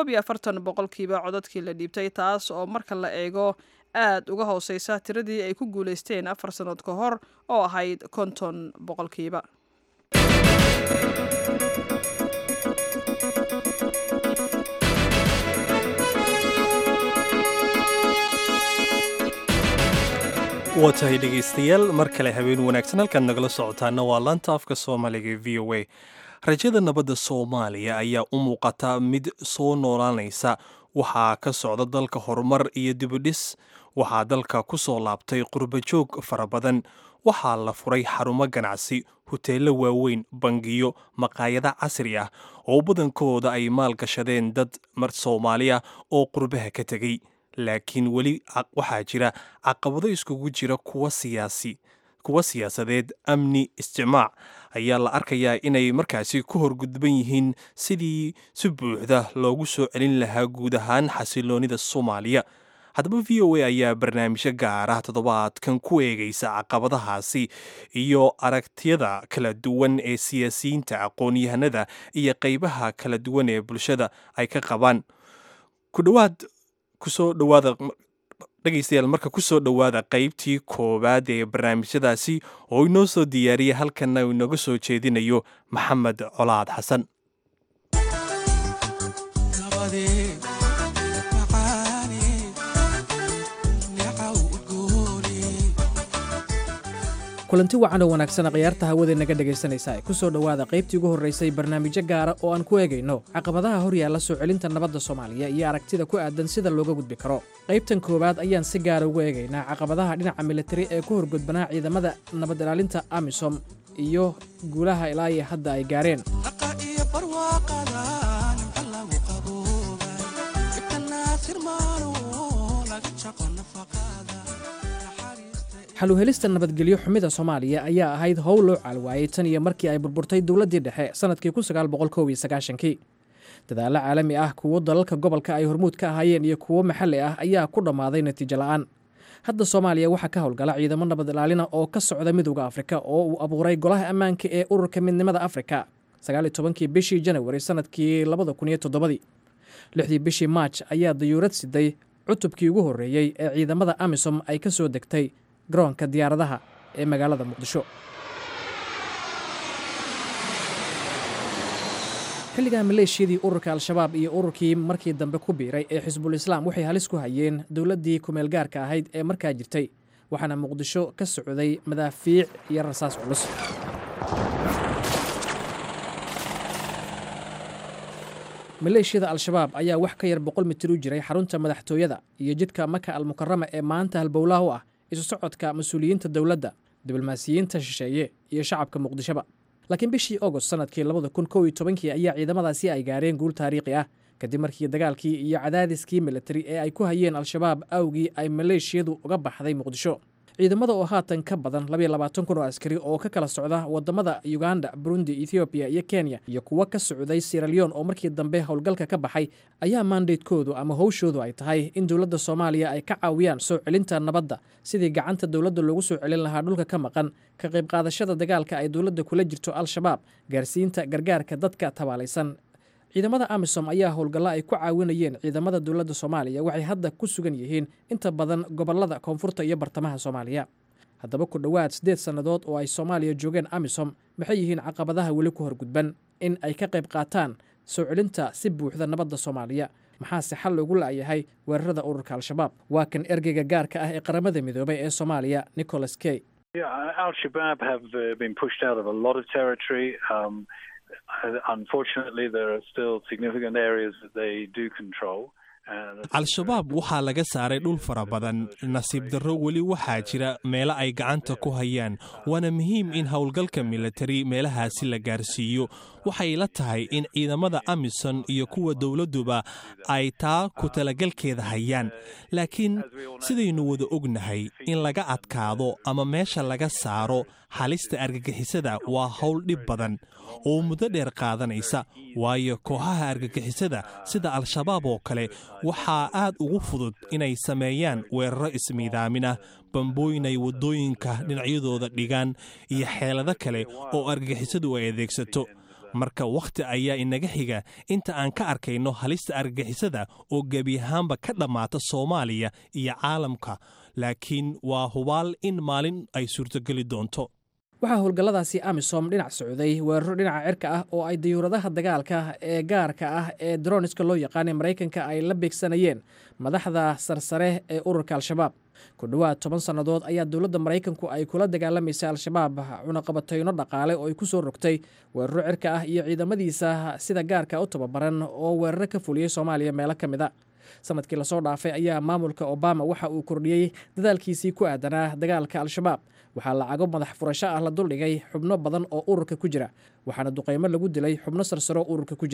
A: 41% codadkii la dhiibtay, taas oo marka la eego aad uga hooseysa tiradii ay ku guuleysteen 4 sanadood ka hor oo ahayd 50%.
B: waa tahay dhegaystayaal, mar kale habeen wanaagsan. halkaad nagala socotaana waa laanta afka Soomaaliga ee VOA. rajada nabadda Soomaaliya ayaa u muuqata mid soo noolaanaysa. waxaa ka socda dalka horumar iyo dibudhis. waxaa dalka ku soo laabtay qurbajoog fara badan. waxaa la furay xarumo ganacsi, huteelo waaweyn, bangiyo, maqaayado casri ah oo badankooda ay maal gashadeen dad Soomaali ah oo qurbaha ka tegey. laakiin weli waxaa jira caqabado iskugu jira kuwa siyaasadeed, amni, isticmaac ayaa la arkayaa inay markaasi ku horgudban yihiin sidii si buuxda loogu soo celin lahaa guud ahaan xasiloonida Soomaaliya. haddaba v o a ayaa barnaamijyo gaara toddobaadkan ku eegaysa caqabadahaasi iyo aragtiyada kala duwan ee siyaasiyiinta, aqoon-yahanada iyo qaybaha kala duwan ee bulshada ay ka qabaan. dhegaystayaal marka kusoo dhowaada qaybtii koowaad ee barnaamijyadaasi oo inoo soo diyaariyay halkanna uu inooga soo jeedinayo maxamed colaad xasan.
G: kulanti wacan oo wanaagsan khiyaarta hawada naga dhegaysanaysa ku soo dhowaada qaybtii ugu horraysay barnaamijyo gaara oo aan ku eegayno caqabadaha hor yaalla soo celinta nabadda Soomaaliya iyo aragtida ku aadan sida looga gudbi karo. qaybtan koowaad ayaan si gaara ugu eegaynaa caqabadaha dhinaca militari ee ku horgudbanaa ciidamada nabad ilaalinta AMISOM iyo guulaha ilaa iyo hadda ay gaareen. xaluhelista nabadgelyo xumida Soomaaliya ayaa ahayd howl loo caalwaayay tan iyo markii ay burburtay dawladdii dhexe sanadkii 1991. dadaalo caalami ah kuwo dalalka gobolka ay hormuud ka ahaayeen iyo kuwo maxalli ah ayaa ku dhammaaday natiijo la'aan. hadda Soomaaliya waxaa ka howlgala ciidamo nabad ilaalina oo ka socda Midowga Afrika oo uu abuuray Golaha Ammaanka ee Ururka Midnimada Afrika 19 bishii January sanadkii 2007. 6 bishii March ayaa dayuurad siday cutubkii ugu horreeyay ee ciidamada AMISOM ay ka soo degtay garoonka diyaaradaha ee magaalada Muqdisho. xilligaa maleeshiyadii ururka Al-Shabaab iyo ururkii markii dambe ku biiray ee Xisbul Islaam waxay halis ku hayeen dawladdii kumeel gaarka ahayd ee markaa jirtay, waxaana Muqdisho ka socday madaafiic iyo rasaas culus. maleeshiyada Al-Shabaab ayaa wax ka yar 100 mitir u jiray xarunta madaxtooyada iyo jidka Maka al-Mukarrama ee maanta halbowlaha u ah isu socodka mas'uuliyiinta dawladda, diblomaasiyiinta shisheeye iyo shacabka Muqdishoba. laakiin bishii August sanadkii 2011 ayaa ciidamadaasi ay gaareen guul taariikhi ah kadib markii dagaalkii iyo cadaadiskii militari ee ay ku hayeen Al-Shabaab awgii ay maleeshiyadu uga baxday Muqdisho. ciidamada oo haatan ka badan 22,000 oo askari oo ka kala socda wadamada Uganda, Burundi, Ethiopia iyo Kenya iyo kuwa ka socday Sierra Leone oo markii dambe howlgalka ka baxay ayaa mandate-koodu ama howshoodu ay tahay in dawladda Soomaaliya ay ka caawiyaan soo celinta nabadda sidii gacanta dawladda loogu soo celin lahaa dhulka ka maqan, ka qayb qaadashada dagaalka ay dawladda kula jirto Al-Shabaab, gaarsiinta gargaarka dadka tabaalaysan. ciidamada AMISOM ayaa howlgalla ay ku caawinayeen ciidamada dawladda Soomaaliya waxay hadda ku sugan yihiin inta badan gobolada koonfurta iyo bartamaha Soomaaliya. haddaba ku dhowaad 8 sannadood oo ay Soomaaliya joogeen AMISOM maxay yihiin caqabadaha weli ku horgudban in ay ka qayb qaataan soo celinta si buuxda nabadda Soomaaliya? maxaase xal loogu la'yahay weerarada ururka Al-Shabaab? waa kan ergeyga gaarka ah ee qaramada midoobay ee Soomaaliya, Nicholas K.
H: Al-Shabaab have been pushed out of a lot of territory. Unfortunately, there are still significant areas that they do control.
B: Al-Shabaab waxaa laga saaray dhul fara badan. nasiib darro weli waxaa jira meelo ay gacanta ku hayaan, waana muhiim in howlgalka militari meelahaasi la gaarsiiyo. waxay la tahay in ciidamada AMISOM iyo kuwa dawladduba ay taa ku talagalkeeda hayaan, laakiin sidaynu wada ognahay in laga adkaado ama meesha laga saaro halista argagixisada waa howl dhib badan oo muddo dheer qaadanaysa, waayo kooxaha argagixisada sida Al-Shabaab oo kale waxaa aad ugu fudud inay sameeyaan weeraro ismiidaamin ah, bambooyin ay waddooyinka dhinacyadooda dhigaan iyo xeelado kale oo argagixisadu ay adeegsato. marka wakhti ayaa inaga xiga inta aan ka arkayno halista argagixisada oo gebi ahaanba ka dhammaata Soomaaliya iyo caalamka, laakiin waa hubaal in maalin ay suurtogeli doonto.
G: waxaa howlgalladaasi AMISOM dhinac socday weeraro dhinaca cirka ah oo ay dayuuradaha dagaalka ee gaarka ah ee droniska loo yaqaanay Maraykanka ay la beegsanayeen madaxda sarsare ee ururka Al-Shabaab. ku dhowaad 10 sannadood ayaa dawladda Maraykanku ay kula dagaalamaysay Al-Shabaab cunaqabatayno dhaqaale oo ay ku soo rogtay weeraro cirka ah iyo ciidamadiisa sida gaarka u tababaran oo weeraro ka fuliyay Soomaaliya meelo ka mid ah. sanadkii la soo dhaafay ayaa maamulka Obama waxa uu kordhiyey dadaalkiisii ku aadanaa dagaalka Al-Shabaab. waxaa lacago madax furasho ah la duldhigay xubno badan oo ururka ku jira, waxaana duqeymo lagu dilay xubno sarsaro ururka ku jiray.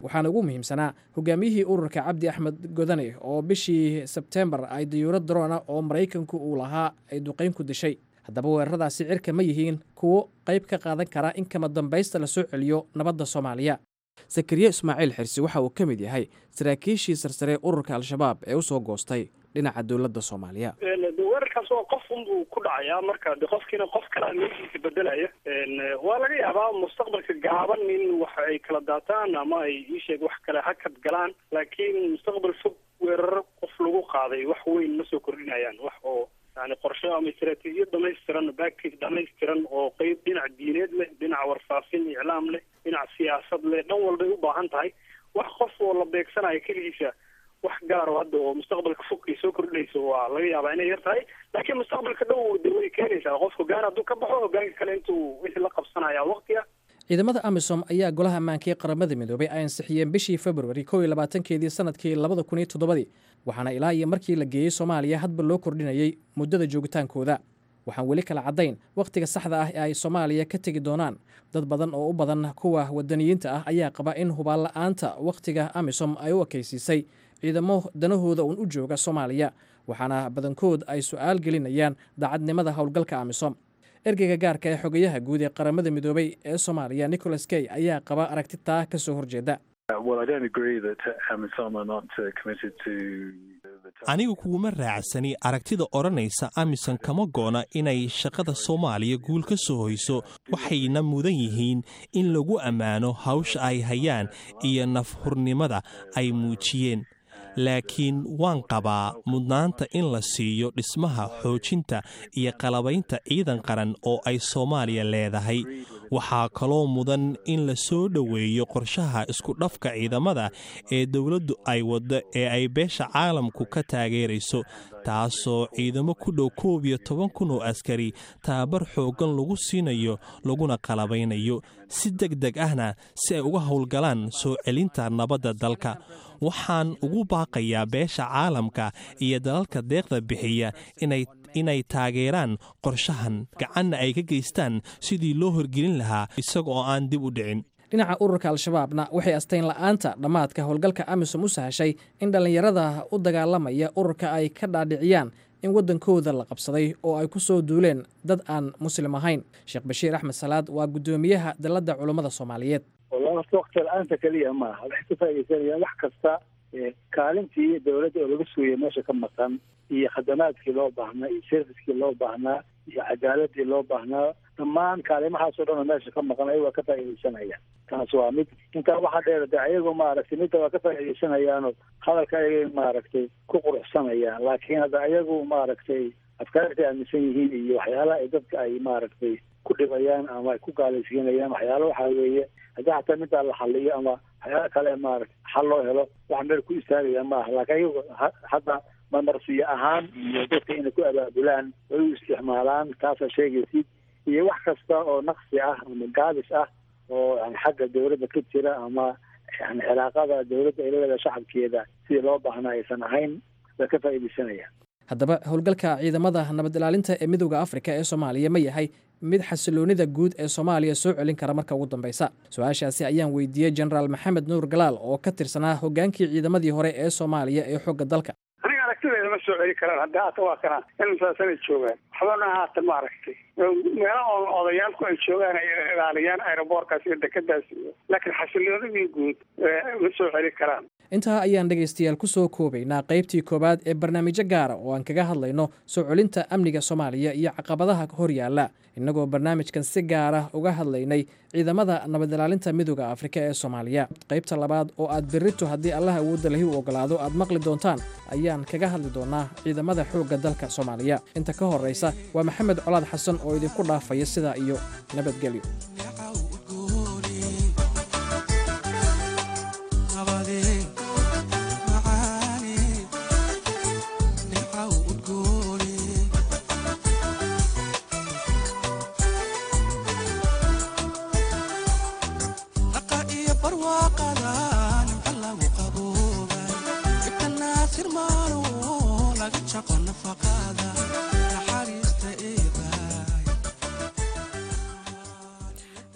G: waxaana ugu muhiimsanaa hogaamiyihii ururka cabdi axmed godane oo bishii sebtembar ay diyuurad daroona oo maraykanku uu lahaa ay duqayn ku dishay. haddaba weeraradaasi cirka ma yihiin kuwo qayb ka qaadan kara in kama dambaysta la soo celiyo nabadda Soomaaliya? Zakariya Ismaaciil Xirsi waxa uu ka mid yahay saraakiishii sarsare ururka Al-Shabaab ee u soo goostay dhinaca dowladda Soomaaliya.
I: weerarkaas oo qof unbuu ku dhacayaa marka qofkiina qof kale meeshiisa bedelaya waa laga yaabaa mustaqbalka gaaban in wax ay kala daataan ama ay isheeg wax kale hakad galaan, laakiin mustaqbal fog weerar qof lagu qaaday wax weyn ma soo kordhinayaan. wax oo yani qorshe ama istaraatiijiyad dhamaystiran, baakis dhamaystiran oo qeyb dhinac diineed leh, dhinac warfaafin iclaam leh, dhinac siyaasad leh, dhan walbay u baahan tahay. wax qof oo la beegsanayo keligiisa wax gaaro hadda oo mustaqbalka fog ay soo kordhinayso waa laga yaabaa inay yar tahay, laakiin mustaqbalka dhow way keenaysaa. qof hogaan hadduu ka baxo hogaanka kale intuu wixii la qabsanaya waqtiga.
G: ciidamada AMISOM ayaa golaha ammaanka ee qaramada midoobay ay ansixiyeen bishii February 22 sanadkii 2007 waxaana ilaa iyo markii la geeyay Soomaaliya hadba loo kordhinayay muddada joogitaankooda. waxaan weli kala cadayn waqtiga saxda ah ee ay Soomaaliya ka tagi doonaan. dad badan oo u badan kuwa wadaniyiinta ah ayaa qaba in hubaal la'aanta waqtiga AMISOM ay u ekaysiisay ciidamo danahooda u jooga Soomaaliya, waxaana badankood ay su'aal gelinayaan daacadnimada howlgalka AMISOM. ergeyga gaarka ee xogayaha guud ee qaramada midoobay ee Soomaaliya Nicholas Kay ayaa qaba aragti taa ka soo horjeeda.
B: anigu kuuma raacsani aragtida odhanaysa AMISOM kama goona inay shaqada Soomaaliya guul ka soo hoyso. waxayna mudan yihiin in lagu ammaano hawsha ay hayaan iyo nafhurnimada ay muujiyeen, laakiin waan qabaa mudnaanta in la siiyo dhismaha, xoojinta iyo qalabaynta ciidan qaran oo ay Soomaaliya leedahay. waxaa kaloo mudan in la soo dhoweeyo qorshaha isku dhafka ciidamada ee dowladdu ay waddo ee ay beesha caalamku ka taageerayso, taasoo ciidamo ku dhow 11,000 oo askari tababar xooggan lagu siinayo laguna qalabaynayo si degdeg ahna si ay uga howlgalaan soo celinta nabadda dalka. waxaan ugu baaqayaa beesha caalamka iyo dalalka deeqda bixiya inay taageeraan qorshahan, gacanna ay ka geystaan sidii loo horgelin lahaa isaga oo aan dib u dhicin.
G: dhinaca ururka Al-Shabaabna waxay astayn la'aanta dhammaadka howlgalka AMISOM u sahashay in dhalinyarada u dagaalamaya ururka ay ka dhaadhiciyaan in wadankooda la qabsaday oo ay ku soo duuleen dad aan muslim ahayn. Sheekh Bashiir Axmed Salaad waa gudoomiyaha dalladda culimada Soomaaliyeed.
J: waqti la'aanta kaliya maaha, waxay ka faa'iideysanayaan wax kasta kaalintii dowladda oo laga sugayay meesha ka maqan, iyo khadamaadkii loo baahnaa, iyo serviskii loo baahnaa, iyo cadaaladii loo baahnaa. dhammaan kaalimahaasoo dhan oo meesha ka maqan ayagu waa ka faa'iideysanayaan. taas waa mid. intaa waxaa dheer de ayagu maaragtay midda waa ka faa'iideysanayaanoo hadalka ayagay maaragtay ku quruxsanayaan, laakiin hadda ayagu maaragtay afkaartay aaminsan yihiin iyo waxyaalaha ay dadka ay maaragtay ku dhibayaan ama ay ku gaalaysiinayaan waxyaalo waxaa weeye haddii xataa middaa la xaliyo ama waxyaala kale maaragtay xal loo helo wax meel ku istaagaya maaha. laakiin ayagu hadda marmarsiyo ahaan iyo dadka inay ku abaabulaan ay u isticmaalaan, taasaa sheegaysid. iyo wax kasta oo naqsi ah ama gaabis ah oo yani xagga dowladda ka jira ama yani cilaaqada dowladda ay leedahay shacabkeeda sidii loo baahnaa aysan ahayn, way ka faa'iideysanayaan.
G: haddaba howlgalka ciidamada nabad ilaalinta ee midowda Afrika ee Soomaaliya ma yahay mid xasiloonida guud ee Soomaaliya soo celin kara marka ugu dambaysa? su-aashaasi ayaan weydiiyey Generaal Maxamed Nuur Galaal oo ka tirsanaa hogaankii ciidamadii hore ee Soomaaliya ee xogga dalka.
I: aniga aragtidayda ma soo celi karaan, hadda haata waa kana insaasana joogaan waxbana haatan ma aragtay meelaha odayaalku ay joogaan ay ilaaliyaan aeroboorkaas iyo dekedaas, laakiin xasiloonidii guud ma soo celi karaan.
G: intaa ayaan dhegaystayaal ku soo koobaynaa qaybtii koowaad ee barnaamijyo gaara oo aan kaga hadlayno soo celinta amniga Soomaaliya iyo caqabadaha hor yaalla, innagoo barnaamijkan si gaar ah uga hadlaynay ciidamada nabad ilaalinta midowda Afrika ee Soomaaliya. qaybta labaad oo aad berrito haddii Allah awoodda lahi u ogolaado aad maqli doontaan ayaan kaga hadli doonaa ciidamada xoogga dalka Soomaaliya. inta ka horeysa waa Maxamed Colaad Xasan oo idinku dhaafaya sidaa iyo nabadgelyo.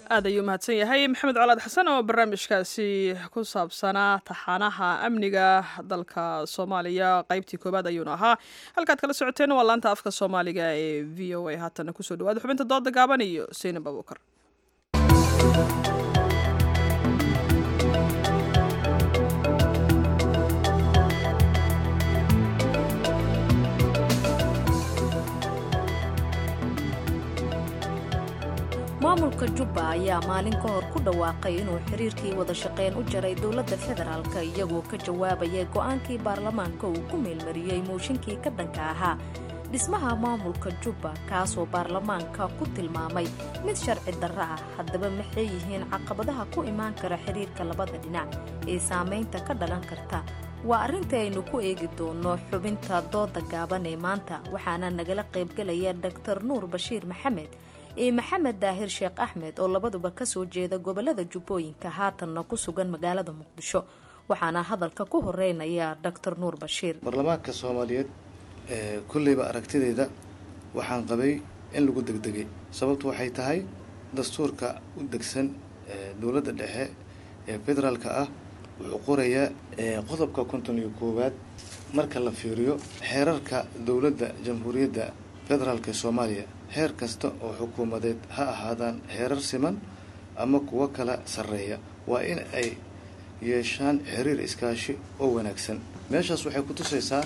A: aad ayuu mahadsan yahay maxamed colaad xasan oo barnaamijkaasi ku saabsanaa taxaanaha amniga dalka soomaaliya qaybtii koowaad ayuuna ahaa. halkaad kala socoteen waa laanta afka soomaaliga ee v o a. haatana kusoo dhawaada xubinta dooda gaaban iyo Seynab Abuukar.
K: maamulka Jubba ayaa maalin ka hor ku dhawaaqay inuu xiriirkii wada shaqeyn u jaray dowladda federaalka iyagoo ka jawaabaya go'aankii baarlamaanka uu ku meelmariyay mooshinkii ka dhanka ahaa dhismaha maamulka Jubba kaasoo baarlamaanka ku tilmaamay mid sharci darro ah. haddaba maxay yihiin caqabadaha ku imaan kara xiriirka labada dhinac ee saameynta ka dhalan karta? waa arrinta aynu ku eegi doono xubinta dooda gaaban ee maanta, waxaana nagala qaybgalaya Dr. Nuur Bashiir Maxamed iyo Maxamed Daahir Sheekh Axmed oo labaduba ka soo jeeda gobolada Jubbooyinka haatanna ku sugan magaalada Muqdisho. waxaana hadalka ku horeynaya Dr. Nuur Bashiir.
L: Baarlamaanka Soomaaliyeed kulleyba aragtideeda waxaan qabay in lagu degdegay. sababtu waxay tahay dastuurka u degsan dowladda dhexe ee federaalka ah wuxuu qorayaa qodobka 51 marka la fiiriyo xeerarka dowladda jamhuuriyadda federaalka Soomaaliya. heer kasta oo xukuumadeed ha ahaadaan heerar siman ama kuwa kala sarreeya waa in ay yeeshaan xiriir iskaashi oo wanaagsan. meeshaas waxay ku tusaysaa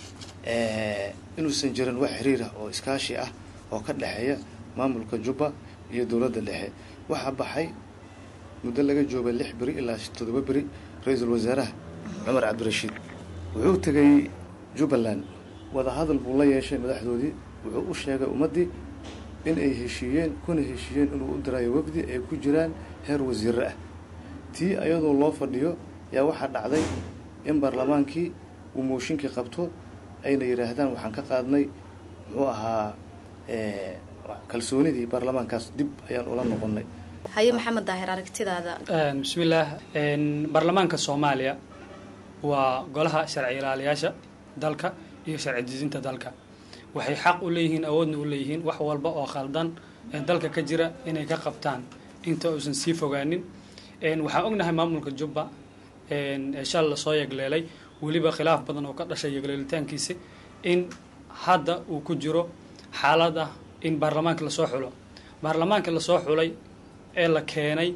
L: inuusan jirin wax xiriir ah oo iskaashi ah oo ka dhexeeya maamulka Jubba iyo dowladda dhexe. waxa baxay muddo laga joogo 6 bari ilaa 7 bari ra'iisul wasaaraha Cumar Cabdirashiid wuxuu tagay Jubbaland wada hadal buu la yeeshay madaxdoodii wuxuu u sheegay ummadii in ay heshiiyeen inuu u dirayo wafdi ay ku jiraan heer wasiir ah. tii ayadoo loo fadhiyo yaa waxa dhacday in baarlamaankii uu mooshinkii qabto ayna yiraahdaan waxaan ka qaadnay muxuu ahaa kalsoonidii baarlamaankaas dib ayaan ula noqonnay.
K: haye Maxamed Daahir aragtidaada.
M: bismillaah baarlamaanka Soomaaliya waa golaha sharci ilaaliyaasha dalka iyo sharci dejinta dalka. waxay xaq u leeyihiin awoodna u leeyihiin wax walba oo khaldan dalka ka jira inay ka qabtaan inta uusan sii fogaanin. waxaan ognahay maamulka Jubba shal la soo yagleelay waliba khilaaf badan oo ka dhashay yagleelitaankiisa in hadda uu ku jiro xaalad ah in baarlamaanka la soo xulo. baarlamaanka la soo xulay ee la keenay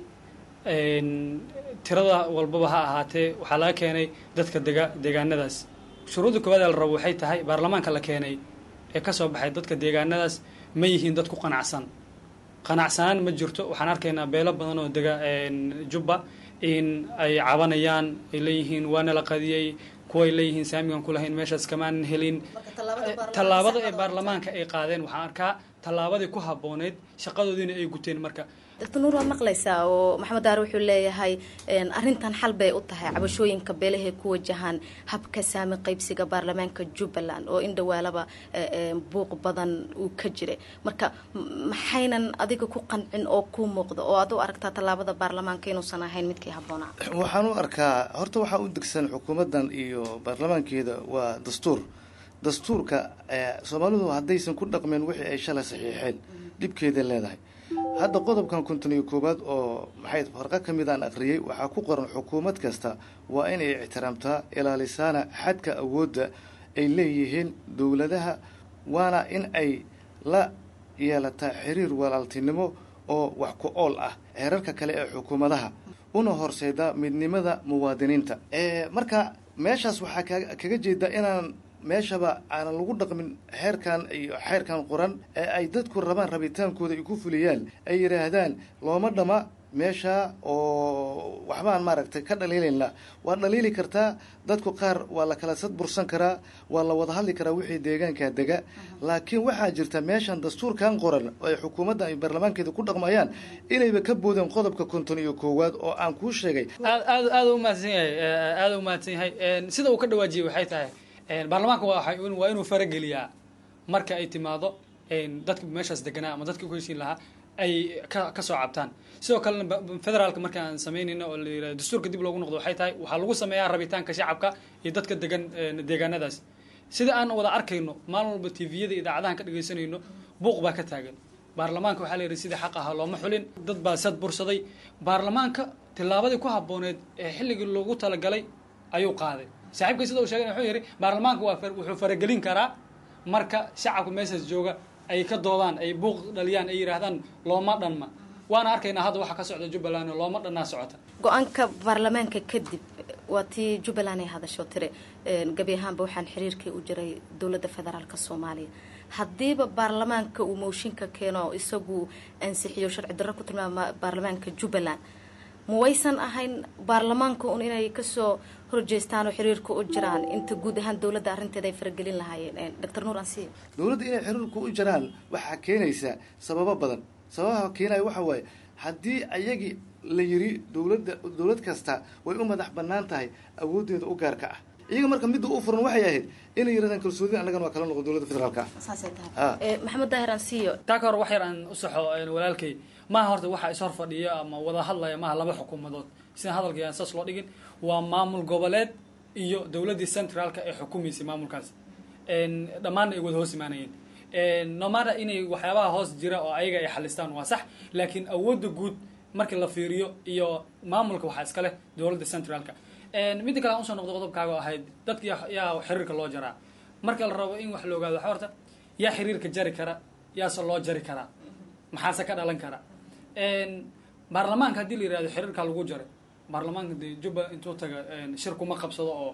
M: tirada walbaba ha ahaatee waxaa laga keenay dadka deegaanadaas. shuruudda koowaad la rabo waxay tahay baarlamaanka la keenay ee ka soo baxay dadka deegaanadaas ma yihiin dad ku qanacsanaan ma jirto. waxaan arkaynaa beelo badan oo Jubba in ay cabanayaan ay leeyihiin waana la qadiyay kuwa ay leeyihiin saamigan ku lahayn meeshaas kamaan helin. tallaabada ee baarlamaanka ay qaadeen waxaan arkaa tallaabadii ku habbooneyd shaqadoodiina ay guteen. marka
K: Dr. Nuur waa maqlaysaa oo Maxamed Daahir wuxuu leeyahay arrintan xal bay u tahay cabashooyinka beelaha ku wajahan habka saami qaybsiga baarlamaanka Jubbaland oo in dhawaalaba buuq badan uu ka jiray. marka maxaynan adiga ku qancin oo ku muuqdo oo aad u aragtaa tallaabada baarlamaanka inuusan ahayn midkii habboonaa?
L: waxaan u arkaa horta waxa u degsan xukuumaddan iyo baarlamaankeeda waa dastuurka Soomaalidu haddaysan ku dhaqmeen wixii ay shalay saxiixeen dhibkeeda leedahay. hadda qodobkan 51 oo maxay farqa kamid aan aqriyay waxa ku qoran xukuumad kasta waa in ay ixtiraamtaa ilaalisaana xadka awoodda ay leeyihiin dowladaha waana in ay la yeelataa xiriir walaaltinimo oo wax ku ool ah heerarka kale ee xukuumadaha una horseeda midnimada muwaadiniinta. marka meeshaas waxaa kaga jeeda inaan meeshaba aanan lagu dhaqmin xeerkan qoran ee ay dadku rabaan rabitaankooda ay ku fuliyaan ay yiraahdaan looma dhama meesha oo waxbaan maaragtay ka dhaliilayna. waa dhaliili kartaa dadku qaar waa la kala sad bursan karaa waa la wada hadli karaa wixii deegaanka dega laakiin waxaa jirta meeshan dastuurkan qoran oo ay xukuumadda ay baarlamaankeeda ku dhaqmayaan inayba ka boodeen qodobka 51 oo aan kuu sheegay.
M: aad u mahadsan yahay sida uu ka dhawaajiyay waxay tahay baarlamaanka waa inuu farageliyaa marka ay timaado dadka meeshaas deganaa ama dadka ku heshiin lahaa ay ka soo cabtaan. sidoo kalena federaalka marka aan samaynayno oo la yiraahdo dastuurka dib loogu noqdo waxay tahay waxaa lagu sameeyaa rabitaanka shacabka iyo dadka degan deegaanadaas. sida aan wada arkayno maalin walba TV-yada idaacadahan ka dhageysanayno buuq baa ka taagan baarlamaanka waxaa la yidhi sidii xaq ahaa looma xulin dad baa sad bursaday baarlamaanka tillaabadii ku habbooneed ee xilligii loogu talagalay ayuu qaaday saaxiibkay sida uu sheegay wuxuu yidhi baarlamaanka wuxuu faragelin karaa marka shacabka meeshaas jooga ay ka doodaan ay buuq dhaliyaan ay yidhaahdaan looma dhanma waana arkaynaa hadda waxa ka socda jubbaland oo looma dhannaa socota
K: go-aanka baarlamaanka kadib waa tii jubbaland ay hadasho tire gabi ahaanba waxaan xiriirkii u jiray dowladda federaalka soomaaliya haddiiba baarlamaanka uu mooshinka keeno isagu ansixiyo sharci darro ku tilmaama baarlamaanka jubbaland ma waysan ahayn baarlamaanka un inay kasoo horjeestaan oo xiriirka u jiraan inta guud ahaan dowladda arrinteeda ay faragelin lahaayeen doctor nuur ansiya
L: dowladda inay xiriirka u jiraan waxaa keenaysa sababo badan sababaha keenaya waxa waaye haddii ayagii la yiri dowlad kasta way u madax bannaan tahay awooddeeda u gaarka ah iyaga marka midda u furan waxay ahayd inay yirahdaan kalsooni annagana waa kala noqon dowladda federaalka ah
K: saasay tahay maxamed daahir ansiyo
M: taa ka hor wax yar aan u saxo walaalkay maaha horta waxa is hor fadhiya ama wada hadlaya maaha laba xukuumadood sida hadalkii aan saas loo dhigin waa maamul goboleed iyo dowladdii centraalka ee xukumaysay maamulkaas dhammaanna ay wada hoos imaanayeen nomada inay waxyaabaha hoos jira oo ayaga ay xalistaan waa sax laakiin awoodda guud markii la fiiriyo iyo maamulka waxaa iska leh dowladda centraalka midda kale aan usoo noqdo qodobkaaga ahayd dadka yaa xiriirka loo jaraa marka la rabo in wax la ogaado waxa horta yaa xiriirka jari kara yaase loo jari karaa maxaase ka dhalan kara baarlamaanka haddii la yihahdo xiriirkaa lagu jaray baarlamaanka dee jubba intuu taga shir kuma qabsado oo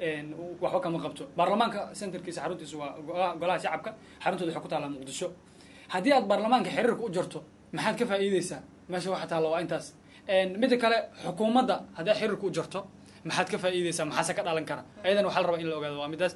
M: waxba kama qabto baarlamaanka centerkiisa xaruntiisa waa golaha shacabka xaruntooda waxay ku taallaa muqdisho haddii aad baarlamaanka xiriirka u jarto maxaad ka faa'iideysaa meesha waxa taalla waa intaas midda kale xukuumadda haddii aad xiriirka u jarto maxaad ka faa'iideysaa maxaase ka dhalan kara ayadana waxaa la rabaa in la ogaado waa midaas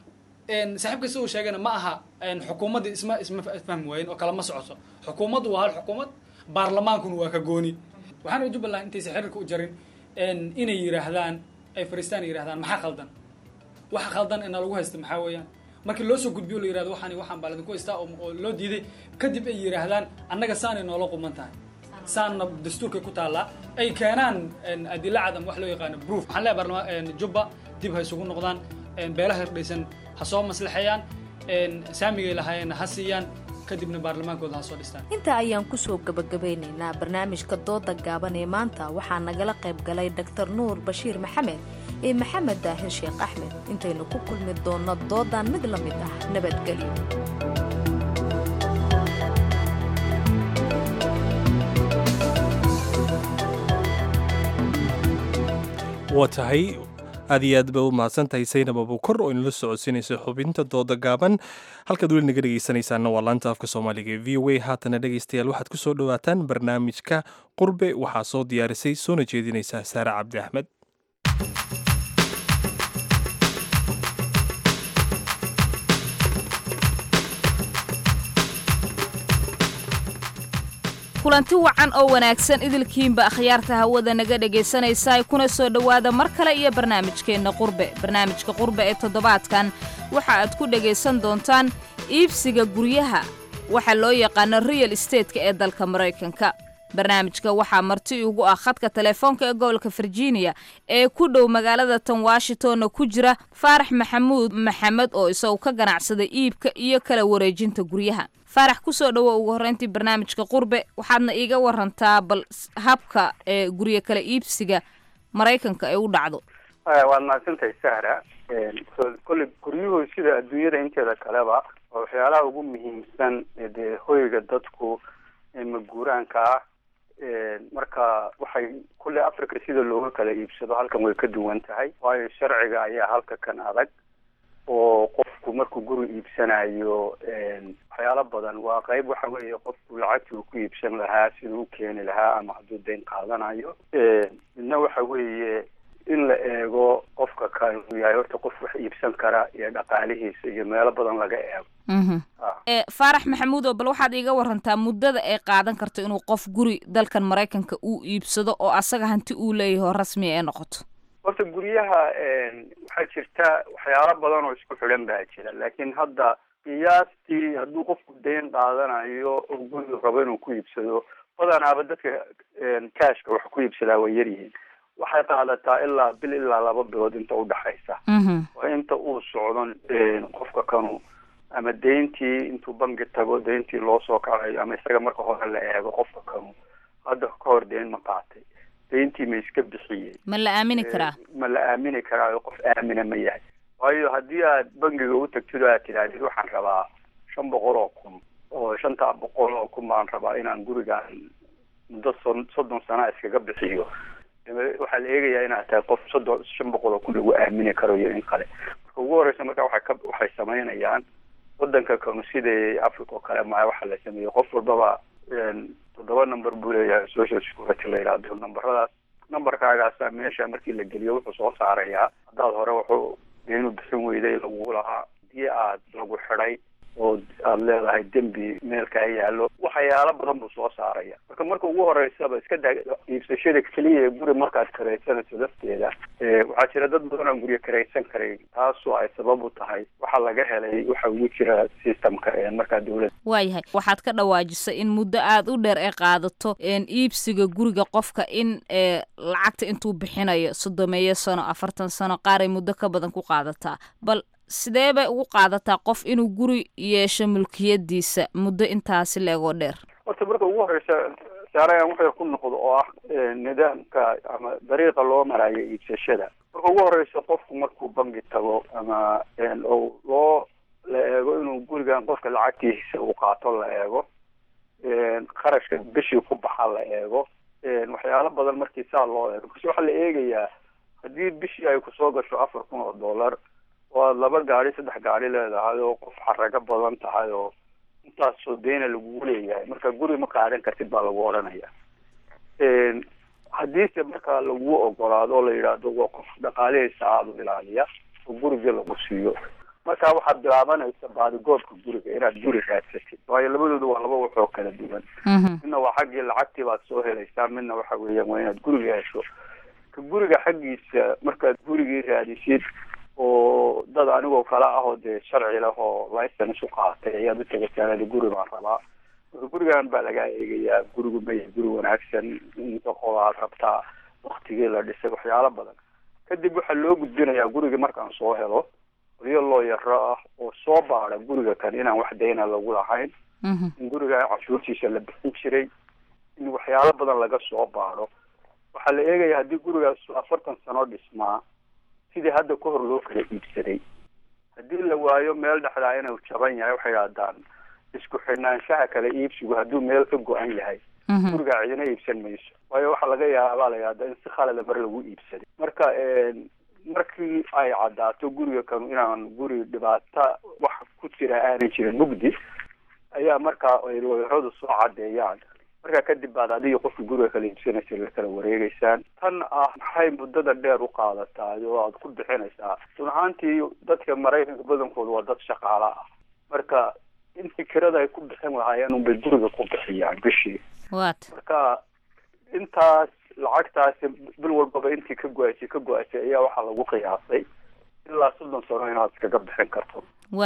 M: saaxiibka si uu sheegayna ma aha xukuumadda isma fahmi waayen oo kale ma socoto xukuumaddu waa hal xukuumad baarlamaankuna waa ka gooni waxaana jubbaland intaysa xiriirka u jarin inay yidhaahdaan ay fariistaan yidhahdaan maxaa khaldan waxa khaldan ina lagu haysta maxaa weeyaan markii loo soo gudbiyo la yihahdo waxaan baa ladinku haystaa oo loo diiday kadib ay yidhaahdaan annaga saanay noola quman tahay saanna dastuurkay ku taallaa ay keenaan adila cadam wax loo yaqaano proof waxaan leeyahay baarlamaan jubba dib ha isugu noqdaan beelaha hirdhaysan ha soo maslaxeeyaan saamigay lahaayeenna ha siiyaan kadibna baarlamaankooda ha soo dhistaan
K: intaa ayaan kusoo gabagabeynaynaa barnaamijka dooda gaaban ee maanta waxaa nagala qayb galay doctor nuur bashiir maxamed iyo maxamed daahir sheekh axmed intaynu ku kulmi doonno doodan mid la mid ah nabadgelyo
B: waa tahay aad iyo aad ba u mahadsantahay saynab abukor oo inala socodsiinaysa xubinta dooda gaaban halkaad weli naga dhegaysanaysaanna waa laanta afka soomaaliga ee v o a haatana dhegaystayaal waxaad ku soo dhowaataan barnaamijka qurbe waxaa soo diyaarisay soona jeedinaysa saare cabdi axmed
N: kulanti wacan oo wanaagsan idilkiinba akhyaarta hawada naga dhegaysanaysa kuna soo dhowaada mar kale iyo barnaamijkeenna qurbe barnaamijka qurbe ee toddobaadkan waxa aad ku dhegaysan doontaan iibsiga guryaha waxa loo yaqaano real estateska ee dalka maraykanka barnaamijka waxaa marti ugu ah khadka telefoonka ee gobolka virginia ee ku dhow magaalada tan washingtonna ku jira faarax maxamuud maxamed oo isagu ka ganacsada iibka iyo kala wareejinta guryaha faarax kusoo dhowo ugu horreyntii barnaamijka qurbe waxaadna iiga warantaa bal habka ee guryo kala iibsiga maraykanka ay u dhacdo
O: waad mahadsantahay sahra kolley guryuhu sida adduunyada inteeda kaleba waa waxyaalaha ugu muhiimsan dee hoyga dadku maguuraanka ah marka waxay kulle africa sida looga kala iibsado halkan way ka duwan tahay waayo sharciga ayaa halka kan adag oo qofku markuu guri iibsanayo waxyaalo badan waa qayb waxa weeye qofku lacagtii uu ku iibsan lahaa siduu u keeni lahaa ama hadduu dayn qaadanayo midna waxa weeye in la eego qofka kan uu yahay horta qof wax iibsan kara iyo dhaqaalihiisa iyo meelo badan laga eego
N: faarax maxamuud oo bal waxaad iiga warantaa muddada ay qaadan karto inuu qof guri dalkan maraykanka uu iibsado oo asaga hanti uu leeyahay oo rasmi ee noqoto
O: horta guryaha waxaa jirta waxyaalo badan oo isku xidhan baa jira laakiin hadda qiyaastii hadduu qofku dayn qaadanayo oo guriga rabo inuu ku iibsado badanaaba dadka cashka wax ku iibsadaa way yaryihiin waxay qaadataa ilaa bil ilaa 2 bilood inta udhaxaysa oo inta uu socdo qofka kanu ama deyntii intuu bangi tago deyntii loo soo kacayo ama isaga marka hore la eego qofka kanu hadda ka hor deyn ma qaatay, deyntii ma iska bixiyey,
N: ma la aamini karaa
O: ma la aamini karaa, qof aamina ma yahay. waayo haddii aad bangiga u tagtid oo aad tidhahdid waxaan rabaa 500,000 kun oo 500,000 kun baan rabaa inaan gurigaan muddo 30 sano iskaga bixiyo, waxaa la eegayaa inaad tahay qof 500,000 kun lagu aamini karo iyo in kale. marka ugu horeysa marka waxay samaynayaan wadanka kanu sida Africa oo kale ma waxa la sameeyo qof walbaba 7 number buu leeyahay social security la yiraahdo. numberkaagaas meesha markii la geliyo wuxuu soo saarayaa haddaad hore wuxuu inuu bixin weyday lagu lahaa, haddii aad lagu xidhay oo aad leedahay dembi meelkaa yaallo, waxyaalo badan buu soo saaraya. marka ugu horeysaba iska daa iibsashada keliya guri markaad karaysanayso lafteeda, waxaa jira dad badan aan guryo karaysan karay, taasoo ay sabab u tahay waxa laga helay waxa ugu jira systemka markaa dawladda.
N: waayahay waxaad ka dhawaajisay in muddo aad u dheer ay qaadato iibsiga guriga qofka in lacagta intuu bixinayo 30 sano 40 sano qaar ay muddo ka badan ku qaadataa, bal sidee bay ugu qaadataa qof inuu guri yeesho mulkiyadiisa muddo intaasi leegoo dheer?
O: horta marka ugu horeysa saarayaan waxay ku noqdo oo ah nidaamka ama dariiqa loo marayo iibsashada. marka ugu horeysa qofku markuu bangi tago ama loo la eego inuu gurigan qofka lacagtiisa uu qaato la eego, qarashka bishii ku baxa la eego, waxyaalo badan markii saa loo eego waxaa la eegayaa haddii bishii ay kusoo gasho $4,000 oo 2 gaari 3 gaari leedahay oo qof xaraga badan tahay oo intaasoo deyna lagu leeyahay, marka guri ma qaadan kartid baa lagu odhanaya. haddiise marka lagu ogolaado oo la yidhaahdo waa qof dhaqaalihiisa aada u ilaaliya oo guriga lagu siiyo, marka waxaad bilaabanaysa baadigoobka guriga inaad guri raadsatid, waayo labadooda waa laba waxoo kala duwan. midna waa xaggii lacagtii baad soo helaysaa, midna waxa weeyaan waa inaad guriga hesho. ka guriga xaggiisa markaad gurigii raadisid oo dad anigoo kale ah oo dee sharci leh oo license u qaatay ayaad u tagaysaa guri baan rabaa, marka gurigan baa lagaa eegayaa gurigu ma yahay guri wanaagsan, inta qolaad rabtaa, waktigii la dhisay, waxyaalo badan. kadib waxaa loo gudbinayaa guriga markaan soo helo waliyo loo yaro ah oo soo baara guriga kan inaan wax dayna lagu lahayn, in guriga cashuurtiisa la bixin jiray, in waxyaalo badan laga soo baaro. waxaa la eegayaa haddii gurigaas 40 sano dhismaa sidii hadda ka hor loo kala iibsaday, haddii la waayo meel dhexdaa inuu jaban yahay waxay yidhahdaan isku xidhnaanshaha kala iibsigu hadduu meel ka go-an yahay gurigaa cidina iibsan mayso, waayo waxaa laga yaabaa la yidhahda in si khalada mar lagu iibsaday. marka markii ay caddaato guriga kanu inaan guri dhibaata wax ku jira aanay jirin mugdi, ayaa markaa ay looyaradu soo caddeeyaan, markaa kadib baad adiga qofka guriga kala iibsanaysa la kala wareegeysaan. tan ah maxay muddada dheer u qaadataa oo aad ku bixinaysaa. run ahaantii dadka Maraykanka badankoodu waa dad shaqaala ah, marka in fikirada ay ku bixin lahaayeen unbay guriga ku bixiyaan bishii. marka intaas lacagtaasi bil walbaba intii ka go-aysay ayaa waxaa lagu qiyaasay ilaa 30 sano inaad iskaga bixin karto.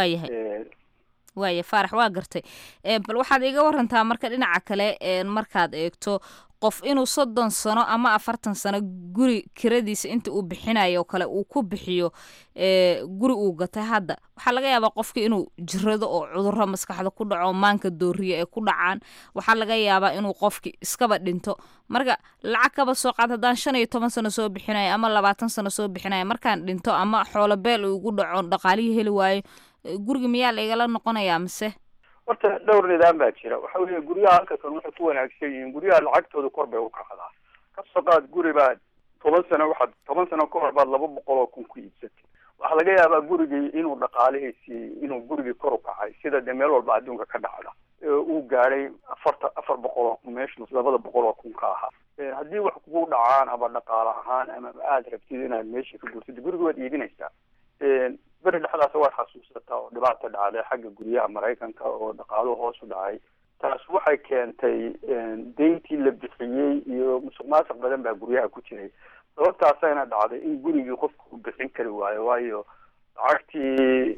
N: waayahay faarax waa gartay. bal waxaad iga warantaa marka dhinaca kale markaad eegto qof inuu 30 sano ama 40 sano guri kiradiisa inta uu bixinayo kale uu ku bixiyo guri uu gatay, hadda waxaa laga yaabaa qofkii inuu jirado oo cudurro maskaxda ku dhaco, maanka dooriye ee ku dhacaan, waxaa laga yaabaa inuu qofkii iskaba dhinto. marka lacag kaba soo qaad haddaan 15 sano soo bixinayo ama 20 sano soo bixinayo, markaan dhinto ama xoolo beel ugu dhaco dhaqaalihii heli waayo, guriga miyaa laigala noqonayaa mise?
O: horta dhowr nidaam baa jira. waxa weeye guryaha halka kan waxay ku wanaagsan yihiin, guryaha lacagtooda kor bay u kacdaa. kasoo qaad guri baad 10 sano ka hor baad 200,000 kun ku iibsatay, waxaa laga yaabaa gurigii inuu dhaqaalihiisii inuu gurigii kor u kacay sida dee meel walba adduunka ka dhacda, uu gaadhay 400,000 kun meeshu 200,000 kun ka ahaa. haddii wax kugu dhacaan ama dhaqaale ahaan ama aad rabtid inaad meesha ka guurtid guriga waad iibinaysaa. beri dhexdaas waad xasuusataa oo dhibaata dhacday xagga guryaha Maraykanka oo dhaqaaluhu hoos u dhacay. taas waxay keentay deyntii la bixiyey iyo musuqmaasuq badan baa guryaha ku jiray. sababtaasayna dhacday in gurigii qofku u bixin kari waayo, waayo lacagtii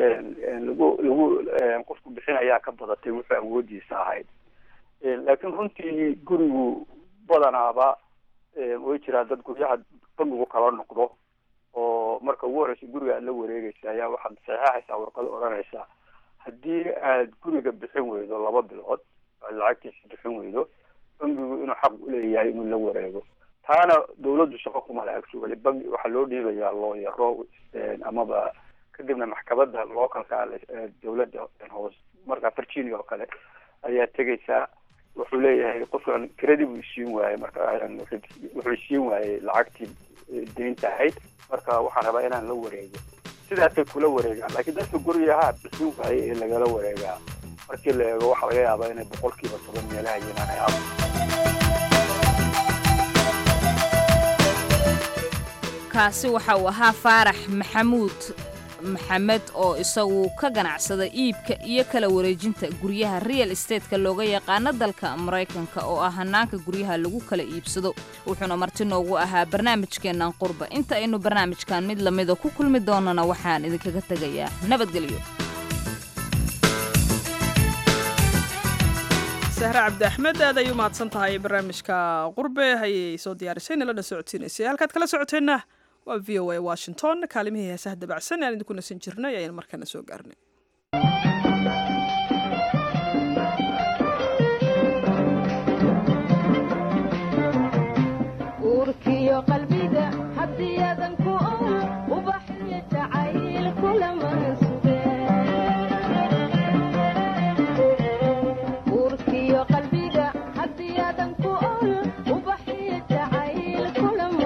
O: lagu qofku bixin ayaa ka badatay wuxuu awoodiisa ahayd. laakiin runtii gurigu badanaaba way jiraa dad guryaha bangigu kala noqdo oo marka ugu horeysa guriga aad la wareegaysa ayaa waxaad saxeexaysaa warqad odhanaysa haddii aad guriga bixin weydo 2 bilood aad lacagtiisa bixin weydo bangigu inuu xaq u leeyahay inuu la wareego taana dawladdu shaqo kuma laha actually bangi waxaa loo dhiibayaa looyaro amaba kadibna maxkamadda localka dawladda hoos marka Virginia oo kale ayaa tegaysaa wuxuu leeyahay qofkan credit uu siin waayay marka wuxuu siin waayay lacagtii deynta ahayd marka waxaan rabaa inaan la wareego sidaasay kula wareegaan laakiin dadka guryaha bixin waayay ee lagala wareegaa markii la eego waxaa laga yaabaa inay 7% meelaha yinaan
N: kaasi waxa uu ahaa Faarax Maxamed oo isagu ka ganacsada iibka iyo kala wareejinta guryaha real estate-ka looga yaqaan dalka Mareykanka oo ah hanaanka guryaha lagu kala iibsado wuxuuna marti noogu ahaa barnaamijkeenan qurba inta aynu barnaamijkan mid lamida ku kulmi doonana waxaan idinkaga tagayaa nabadgelyo
A: sahra cabdi axmed aad ayuu mahadsan tahay barnaamijka qurbe hayay soo diyaarisay nala socodsiinaysay halkaad kala socoteenna waa VOA Washington kaalimihii heesaha dabacsan aan idinku nasan jirnay ayaan markana soo gaarnay
P: urkiyo qalbiga haddii aadan ku ubaxyo jacayl kulama urkiyo qalbiga haddii aadan ku ubaxyo jacayl kulama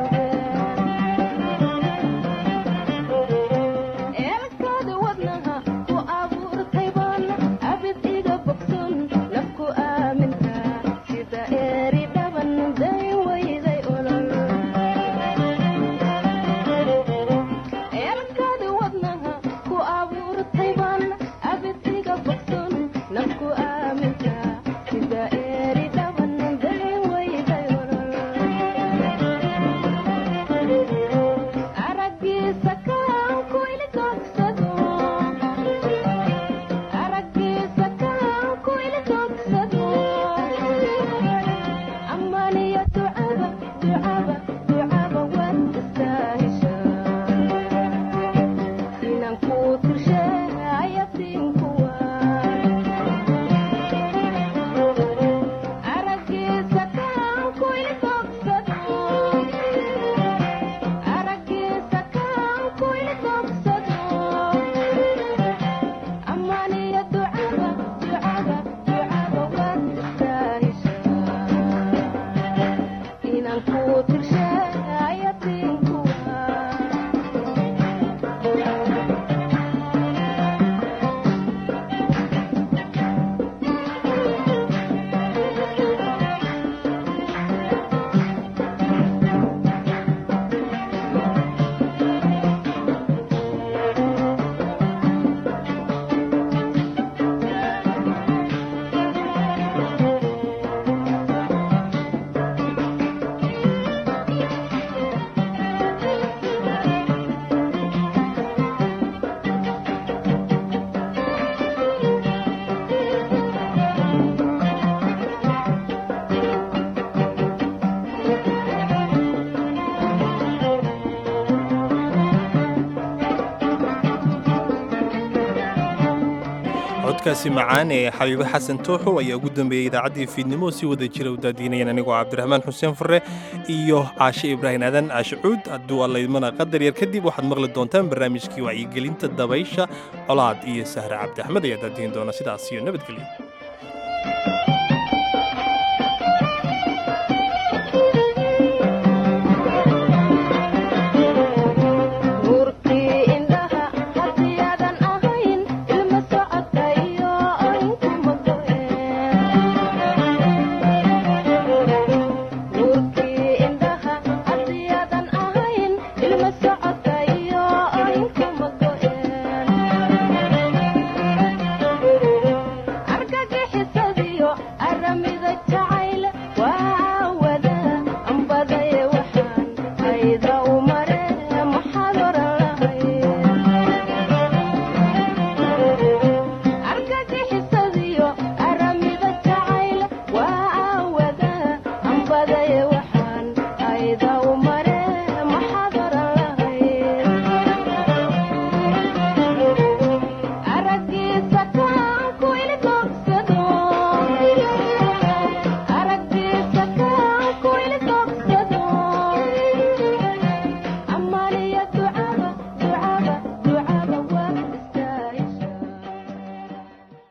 B: codkaasi macaan ee xabiibo xasan tooxo ayaa ugu dambeeyey idaacaddii fiidnimo si wada jira u daadiinayaan anigoo cabdiraxmaan xuseen furre iyo caashe ibraahim aadan caashe cuud hadduu allaydmana qadar yar kadib waxaad maqli doontaan barnaamijkii wacyigelinta dabaysha colaad iyo sahre cabdi axmed ayaa daadiin doona sidaas iyo nabadgelyo